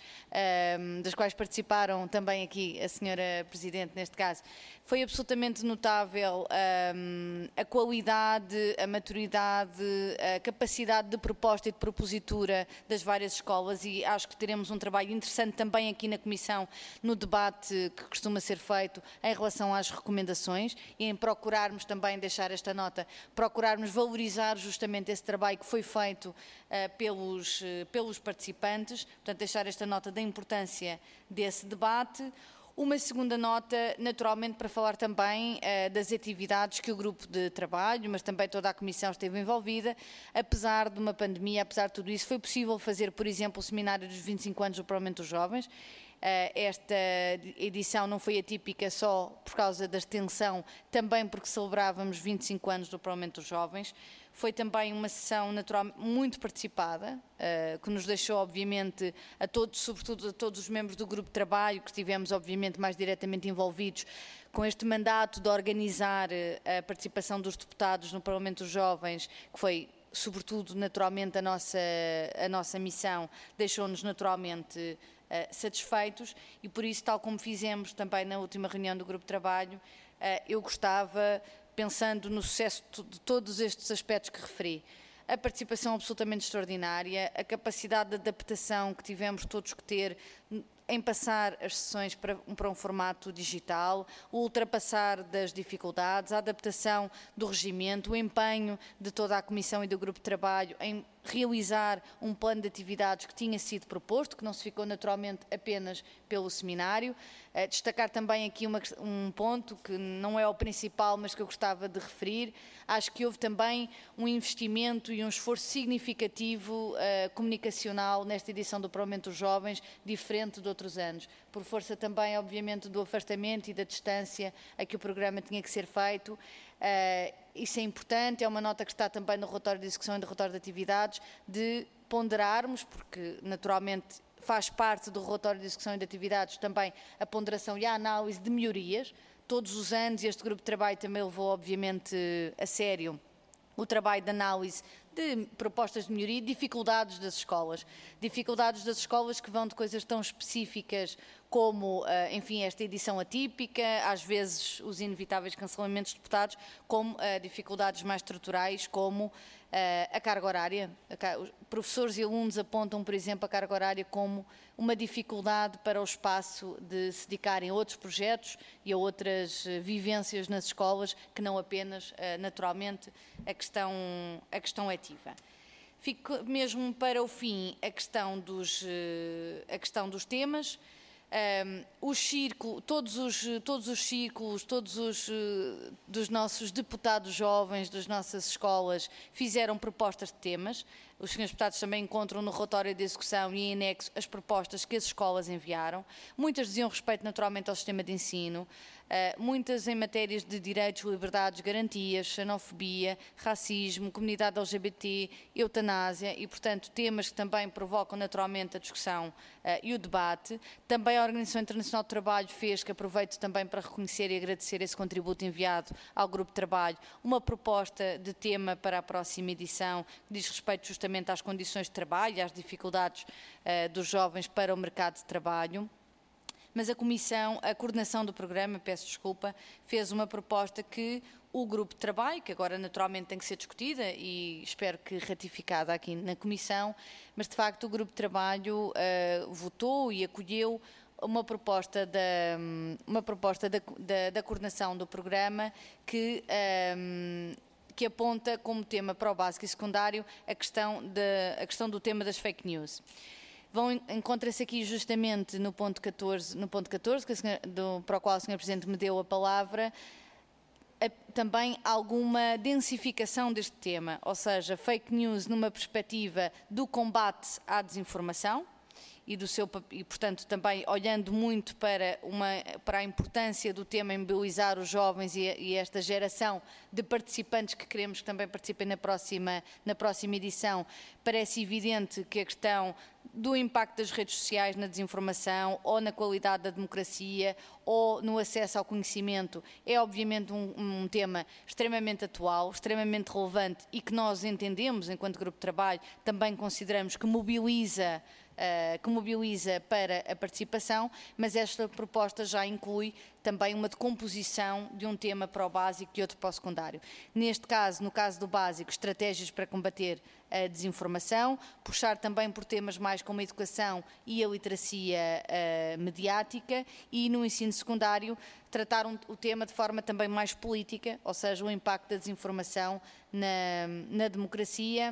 uh, das quais participaram também aqui a senhora Presidente, neste caso, foi absolutamente notável um, a qualidade, a maturidade, a capacidade de proposta e de propositura das várias escolas, e acho que teremos um trabalho interessante também aqui na Comissão, no debate que costuma ser feito em relação às recomendações, e em procurarmos também deixar esta nota, procurarmos valorizar justamente esse trabalho que foi feito uh, pelos, uh, pelos participantes, portanto deixar esta nota da importância desse debate. Uma segunda nota, naturalmente, para falar também uh, das atividades que o grupo de trabalho, mas também toda a Comissão esteve envolvida. Apesar de uma pandemia, apesar de tudo isso, foi possível fazer, por exemplo, o seminário dos vinte e cinco anos do Parlamento dos Jovens. Uh, esta edição não foi atípica só por causa da extensão, também porque celebrávamos vinte e cinco anos do Parlamento dos Jovens. Foi também uma sessão naturalmente muito participada, uh, que nos deixou, obviamente, a todos, sobretudo a todos os membros do grupo de trabalho, que estivemos, obviamente, mais diretamente envolvidos com este mandato de organizar uh, a participação dos deputados no Parlamento dos Jovens, que foi, sobretudo, naturalmente, a nossa, a nossa missão, deixou-nos naturalmente uh, satisfeitos, e por isso, tal como fizemos também na última reunião do grupo de trabalho, uh, eu gostava, pensando no sucesso de todos estes aspectos que referi, a participação absolutamente extraordinária, a capacidade de adaptação que tivemos todos que ter em passar as sessões para, para um formato digital, o ultrapassar das dificuldades, a adaptação do regimento, o empenho de toda a Comissão e do Grupo de Trabalho em realizar um plano de atividades que tinha sido proposto, que não se ficou naturalmente apenas pelo seminário. Uh, destacar também aqui uma, um ponto que não é o principal, mas que eu gostava de referir. Acho que houve também um investimento e um esforço significativo uh, comunicacional nesta edição do Parlamento dos Jovens, diferente de outros anos, por força também, obviamente, do afastamento e da distância a que o programa tinha que ser feito. Uh, isso é importante, é uma nota que está também no relatório de execução e no relatório de atividades, de ponderarmos, porque naturalmente faz parte do relatório de execução e de atividades também a ponderação e a análise de melhorias. Todos os anos este grupo de trabalho também levou, obviamente, a sério o trabalho de análise de propostas de melhoria e dificuldades das escolas. Dificuldades das escolas que vão de coisas tão específicas como, enfim, esta edição atípica, às vezes os inevitáveis cancelamentos de deputados, como dificuldades mais estruturais, como a carga horária. Professores e alunos apontam, por exemplo, a carga horária como uma dificuldade para o espaço de se dedicarem a outros projetos e a outras vivências nas escolas, que não apenas, naturalmente, a questão, a questão ativa. Fico mesmo para o fim a questão dos, a questão dos temas. Um, o círculo, todos os, todos os círculos, todos os uh, dos nossos deputados jovens das nossas escolas fizeram propostas de temas. Os senhores deputados também encontram no relatório de execução e em anexo as propostas que as escolas enviaram. Muitas diziam respeito naturalmente ao sistema de ensino, uh, muitas em matérias de direitos, liberdades, garantias, xenofobia, racismo, comunidade L G B T, eutanásia e, portanto, temas que também provocam naturalmente a discussão uh, e o debate. Também a Organização Internacional do Trabalho fez, que aproveito também para reconhecer e agradecer esse contributo enviado ao Grupo de Trabalho, uma proposta de tema para a próxima edição que diz respeito justamente às condições de trabalho e às dificuldades uh, dos jovens para o mercado de trabalho. Mas a Comissão, a coordenação do programa, peço desculpa, fez uma proposta que o Grupo de Trabalho, que agora naturalmente tem que ser discutida e espero que ratificada aqui na Comissão, mas de facto o Grupo de Trabalho uh, votou e acolheu uma proposta da, uma proposta da, da, da coordenação do programa que, um, que aponta como tema para o básico e secundário a questão, de, a questão do tema das fake news. Vão, encontra-se aqui justamente no ponto catorze, no ponto catorze que a senhora, do, para o qual o senhor Presidente me deu a palavra, a, também alguma densificação deste tema, ou seja, fake news numa perspectiva do combate à desinformação, e, do seu, e, portanto, também olhando muito para, uma, para a importância do tema em mobilizar os jovens e, e esta geração de participantes que queremos que também participem na próxima, na próxima edição, parece evidente que a questão do impacto das redes sociais na desinformação ou na qualidade da democracia ou no acesso ao conhecimento é obviamente um, um tema extremamente atual, extremamente relevante e que nós entendemos, enquanto Grupo de Trabalho, também consideramos que mobiliza Uh, que mobiliza para a participação, mas esta proposta já inclui também uma decomposição de um tema para o básico e outro para o secundário. Neste caso, no caso do básico, estratégias para combater a desinformação, puxar também por temas mais como a educação e a literacia uh, mediática e no ensino secundário tratar um, o tema de forma também mais política, ou seja, o impacto da desinformação na, na democracia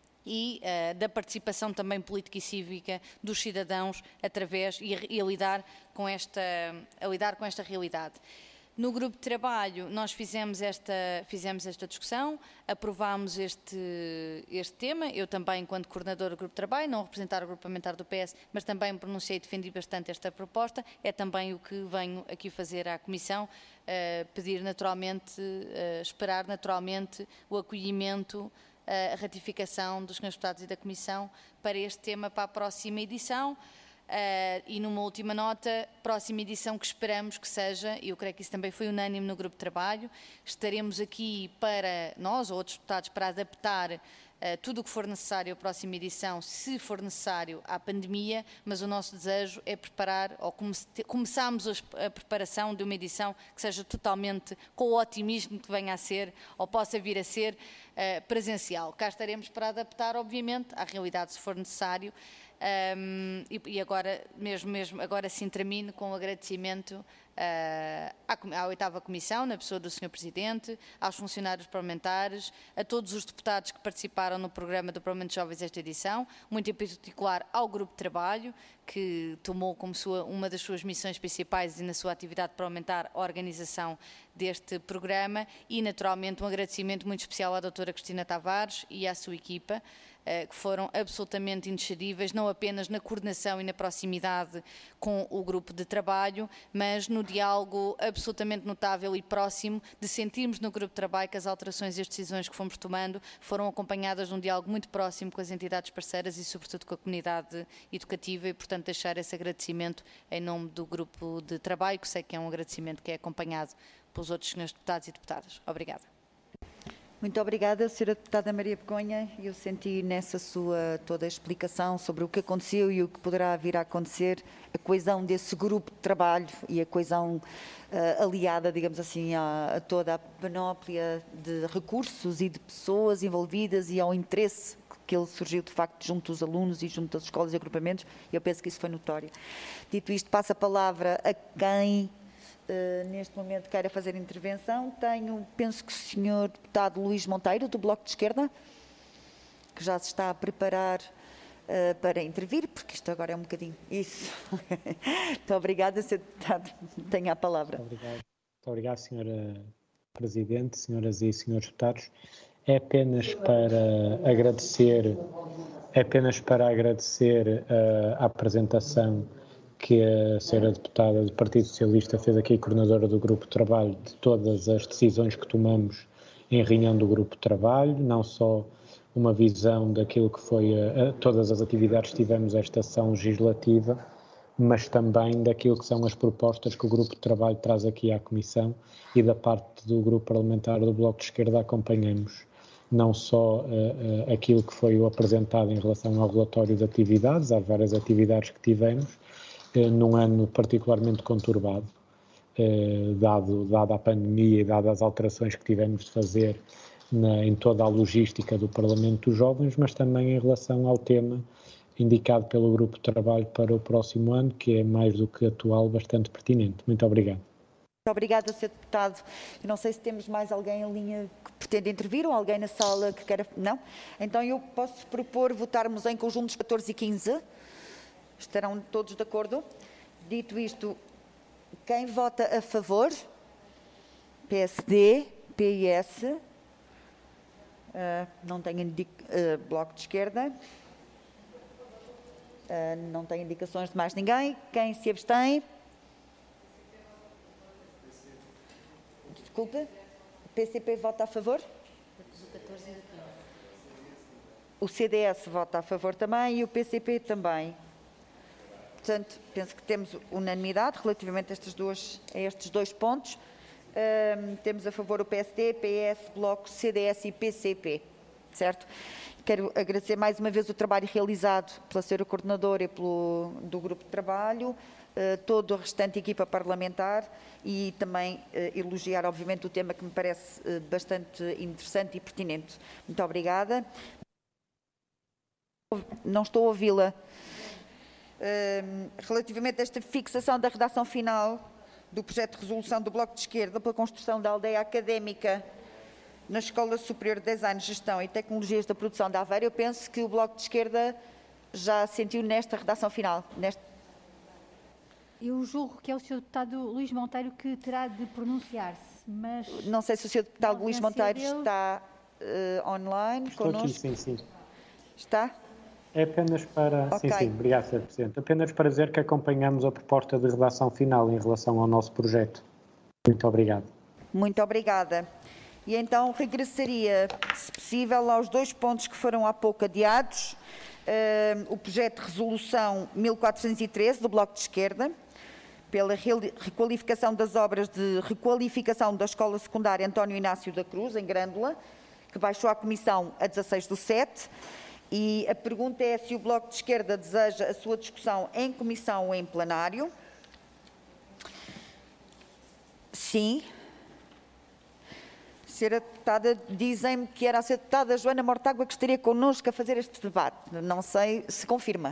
e uh, da participação também política e cívica dos cidadãos através e a, e a lidar com esta a lidar com esta realidade. No grupo de trabalho nós fizemos esta fizemos esta discussão, aprovámos este este tema. Eu também, enquanto coordenadora do grupo de trabalho, não representar o grupo parlamentar do P S, mas também me pronunciei e defendi bastante esta proposta. É também o que venho aqui fazer à Comissão, uh, pedir naturalmente, uh, esperar naturalmente o acolhimento, a ratificação dos senhores deputados e da Comissão para este tema para a próxima edição. Uh, e numa última nota, próxima edição que esperamos que seja, e eu creio que isso também foi unânime no grupo de trabalho, estaremos aqui para nós ou outros deputados para adaptar uh, tudo o que for necessário à próxima edição, se for necessário à pandemia, mas o nosso desejo é preparar, ou come começarmos a preparação de uma edição que seja totalmente com o otimismo que venha a ser, ou possa vir a ser uh, presencial. Cá estaremos para adaptar, obviamente, à realidade se for necessário. Um, e, e agora mesmo, mesmo agora sim termino com o agradecimento uh, à, à oitava Comissão, na pessoa do senhor Presidente, aos funcionários parlamentares, a todos os deputados que participaram no programa do Parlamento de Jovens esta edição, muito em particular ao Grupo de Trabalho, que tomou como sua, uma das suas missões principais e na sua atividade parlamentar a organização deste programa e naturalmente um agradecimento muito especial à doutora Cristina Tavares e à sua equipa, que foram absolutamente inexcedíveis, não apenas na coordenação e na proximidade com o grupo de trabalho, mas no diálogo absolutamente notável e próximo de sentirmos no grupo de trabalho que as alterações e as decisões que fomos tomando foram acompanhadas de um diálogo muito próximo com as entidades parceiras e sobretudo com a comunidade educativa e, portanto, deixar esse agradecimento em nome do grupo de trabalho, que sei que é um agradecimento que é acompanhado pelos outros senhores deputados e deputadas. Obrigada. Muito obrigada, senhora Deputada Maria Begonha. Eu senti nessa sua toda a explicação sobre o que aconteceu e o que poderá vir a acontecer, a coesão desse grupo de trabalho e a coesão uh, aliada, digamos assim, a, a toda a panóplia de recursos e de pessoas envolvidas e ao interesse que ele surgiu de facto junto dos alunos e junto das escolas e agrupamentos. Eu penso que isso foi notório. Dito isto, passo a palavra a quem Uh, neste momento queira fazer intervenção. Tenho, penso que o senhor deputado Luís Monteiro, do Bloco de Esquerda, que já se está a preparar uh, para intervir, porque isto agora é um bocadinho isso. Muito obrigada, senhor deputado. Tenha a palavra. Muito obrigado, Muito obrigado senhora Presidente, senhoras e senhores deputados. É apenas para agradecer, é apenas para agradecer uh, a apresentação que a senhora deputada do Partido Socialista fez aqui, coordenadora do Grupo de Trabalho, de todas as decisões que tomamos em reunião do Grupo de Trabalho, não só uma visão daquilo que foi a, a, todas as atividades que tivemos esta sessão legislativa, mas também daquilo que são as propostas que o Grupo de Trabalho traz aqui à Comissão e da parte do Grupo Parlamentar do Bloco de Esquerda acompanhamos não só uh, uh, aquilo que foi o apresentado em relação ao relatório de atividades, às várias atividades que tivemos, num ano particularmente conturbado, eh, dado, dada a pandemia e dadas as alterações que tivemos de fazer na, em toda a logística do Parlamento dos Jovens, mas também em relação ao tema indicado pelo Grupo de Trabalho para o próximo ano, que é mais do que atual, bastante pertinente. Muito obrigado. Muito obrigada, senhor Deputado. Eu não sei se temos mais alguém em linha que pretende intervir ou alguém na sala que queira... Não? Então eu posso propor votarmos em conjuntos catorze e quinze. Estarão todos de acordo? Dito isto, quem vota a favor? P S D, P I S, uh, não tem indic... uh, Bloco de Esquerda, uh, não tem indicações de mais ninguém. Quem se abstém? Desculpe, o P C P vota a favor? O C D S vota a favor também e o P C P também. Portanto, penso que temos unanimidade relativamente a estes dois, a estes dois pontos. Um, temos a favor o P S D, P S, Bloco, C D S e P C P. Certo? Quero agradecer mais uma vez o trabalho realizado pela senhora Coordenadora e pelo do Grupo de Trabalho, uh, todo o restante equipa parlamentar e também uh, elogiar, obviamente, o tema que me parece uh, bastante interessante e pertinente. Muito obrigada. Não estou a ouvi-la. Uh, relativamente a esta fixação da redação final do projeto de resolução do Bloco de Esquerda pela construção da aldeia académica na Escola Superior de Design, Gestão e Tecnologias da Produção de Aveiro, eu penso que o Bloco de Esquerda já sentiu nesta redação final. Neste... Eu julgo que é o senhor deputado Luís Monteiro que terá de pronunciar-se, mas... Não sei se o senhor deputado Luís Monteiro dele... está uh, online Estou connosco. Aqui, sim, sim. Está? É apenas para... Okay. Sim, sim, obrigado, senhor Presidente. Apenas para dizer que acompanhamos a proposta de redação final em relação ao nosso projeto. Muito obrigado. Muito obrigada. E então regressaria, se possível, aos dois pontos que foram há pouco adiados. Uh, o projeto de resolução mil quatrocentos e treze do Bloco de Esquerda, pela requalificação das obras de requalificação da Escola Secundária António Inácio da Cruz, em Grândola, que baixou à Comissão a dezasseis do sete. E a pergunta é se o Bloco de Esquerda deseja a sua discussão em comissão ou em plenário. Sim. Senhora deputada, dizem-me que era a senhora deputada Joana Mortágua que estaria connosco a fazer este debate. Não sei se confirma.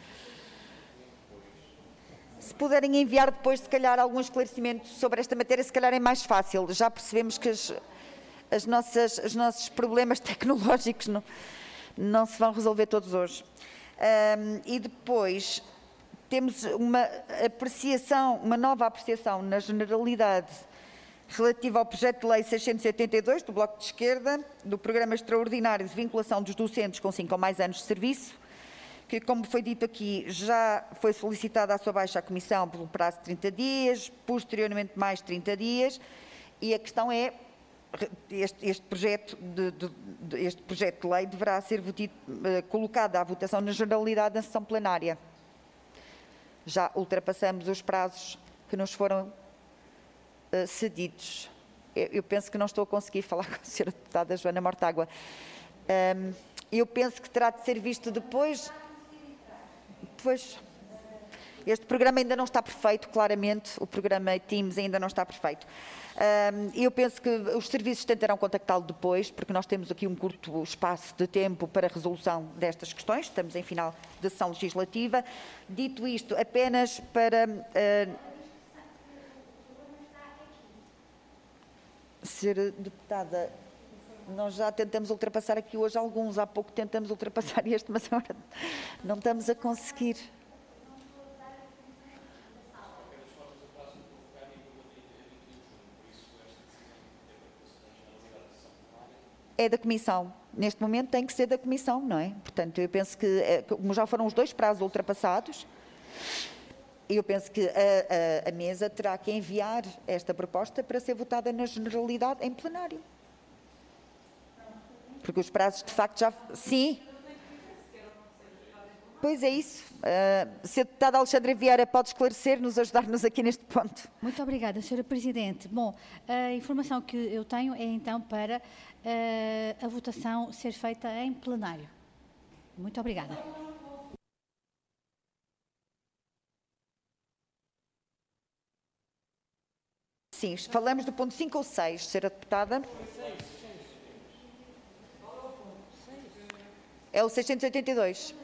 Se puderem enviar depois, se calhar, algum esclarecimento sobre esta matéria, se calhar é mais fácil. Já percebemos que as, as nossas, os nossos problemas tecnológicos não... não se vão resolver todos hoje. Um, e depois temos uma apreciação, uma nova apreciação na generalidade relativa ao projeto de lei seiscentos e oitenta e dois do Bloco de Esquerda, do Programa Extraordinário de Vinculação dos Docentes com cinco ou mais anos de serviço, que, como foi dito aqui, já foi solicitada a sua baixa à Comissão pelo prazo de trinta dias, posteriormente mais trinta dias, e a questão é Este, este, projeto de, de, de, este projeto de lei deverá ser votido, uh, colocado à votação na generalidade na sessão plenária. Já ultrapassamos os prazos que nos foram uh, cedidos. eu, eu penso que não estou a conseguir falar com a senhora deputada Joana Mortágua. Um, eu penso que terá de ser visto depois. Pois, este programa ainda não está perfeito, claramente, o programa Teams ainda não está perfeito. Um, eu penso que os serviços tentarão contactá-lo depois, porque nós temos aqui um curto espaço de tempo para a resolução destas questões, estamos em final de sessão legislativa. Dito isto, apenas para... Uh, Senhora deputada, nós já tentamos ultrapassar aqui hoje alguns, há pouco tentamos ultrapassar este, mas agora não estamos a conseguir. É da Comissão. Neste momento tem que ser da Comissão, não é? Portanto, eu penso que, como já foram os dois prazos ultrapassados, eu penso que a, a, a mesa terá que enviar esta proposta para ser votada na generalidade em plenário. Porque os prazos, de facto, já... Sim. Pois é isso. Uh, se a deputada Alexandra Vieira pode esclarecer-nos, ajudar-nos aqui neste ponto. Muito obrigada, senhora Presidente. Bom, a informação que eu tenho é então para uh, a votação ser feita em plenário. Muito obrigada. Sim, falamos do ponto cinco ou seis, senhora deputada. É o seiscentos e oitenta e dois.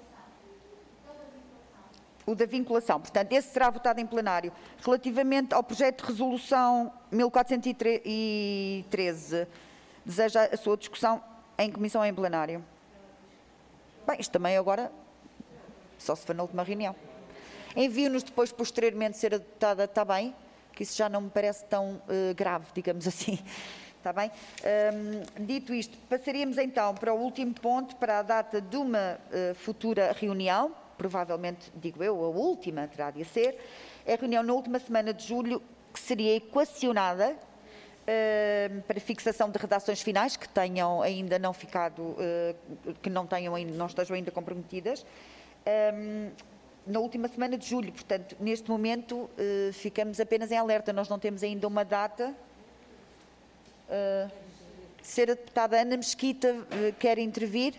O da vinculação. Portanto, esse será votado em plenário. Relativamente ao projeto de resolução mil quatrocentos e treze, deseja a sua discussão em comissão ou em plenário? Bem, isto também agora, só se for na última reunião. Envio-nos depois, posteriormente, ser deputada, está bem? Que isso já não me parece tão uh, grave, digamos assim. Está bem? Um, dito isto, passaríamos então para o último ponto, para a data de uma uh, futura reunião, provavelmente, digo eu, a última terá de ser, é a reunião na última semana de julho, que seria equacionada uh, para fixação de redações finais, que tenham ainda não ficado, uh, que não, tenham ainda, não estejam ainda comprometidas, um, na última semana de julho. Portanto, neste momento, uh, ficamos apenas em alerta, nós não temos ainda uma data. Uh, Senhora deputada Ana Mesquita uh, quer intervir?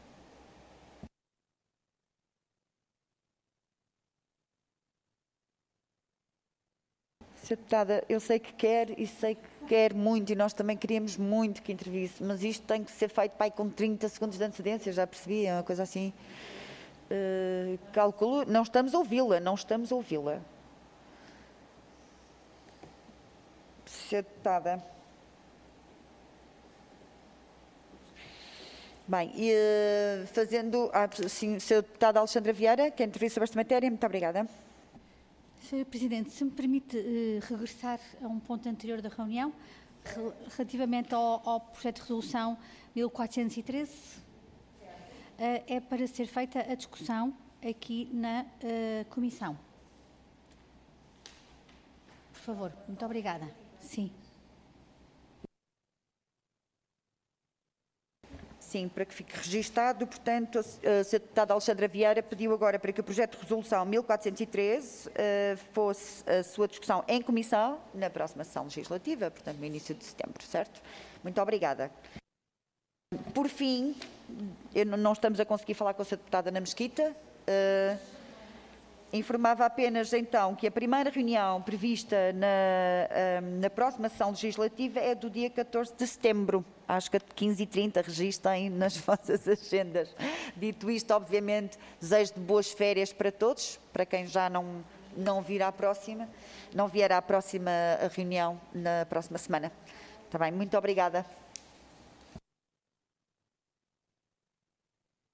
Senhora deputada, eu sei que quer e sei que quer muito e nós também queríamos muito que intervisse, mas isto tem que ser feito pai, com trinta segundos de antecedência, já percebi, é uma coisa assim. Uh, calculo, não estamos a ouvi-la, não estamos a ouvi-la. Senhora deputada. Bem, e, uh, fazendo, ah, sim, senhora deputada Alexandra Vieira, quer intervir sobre esta matéria, muito obrigada. senhora Presidente, se me permite uh, regressar a um ponto anterior da reunião, relativamente ao, ao projeto de resolução mil quatrocentos e treze, uh, é para ser feita a discussão aqui na uh, Comissão. Por favor, muito obrigada. Sim. Sim, para que fique registado, portanto, a senhora deputada Alexandra Vieira pediu agora para que o projeto de resolução mil quatrocentos e treze uh, fosse a sua discussão em comissão na próxima sessão legislativa, portanto, no início de setembro, certo? Muito obrigada. Por fim, eu não estamos a conseguir falar com a senhora deputada Ana Mesquita. Uh, informava apenas, então, que a primeira reunião prevista na, uh, na próxima sessão legislativa é do dia catorze de setembro, às quinze e trinta, registem nas vossas agendas. Dito isto, obviamente, desejo de boas férias para todos, para quem já não, não virá à próxima, não vier à próxima reunião na próxima semana. Está bem, muito obrigada.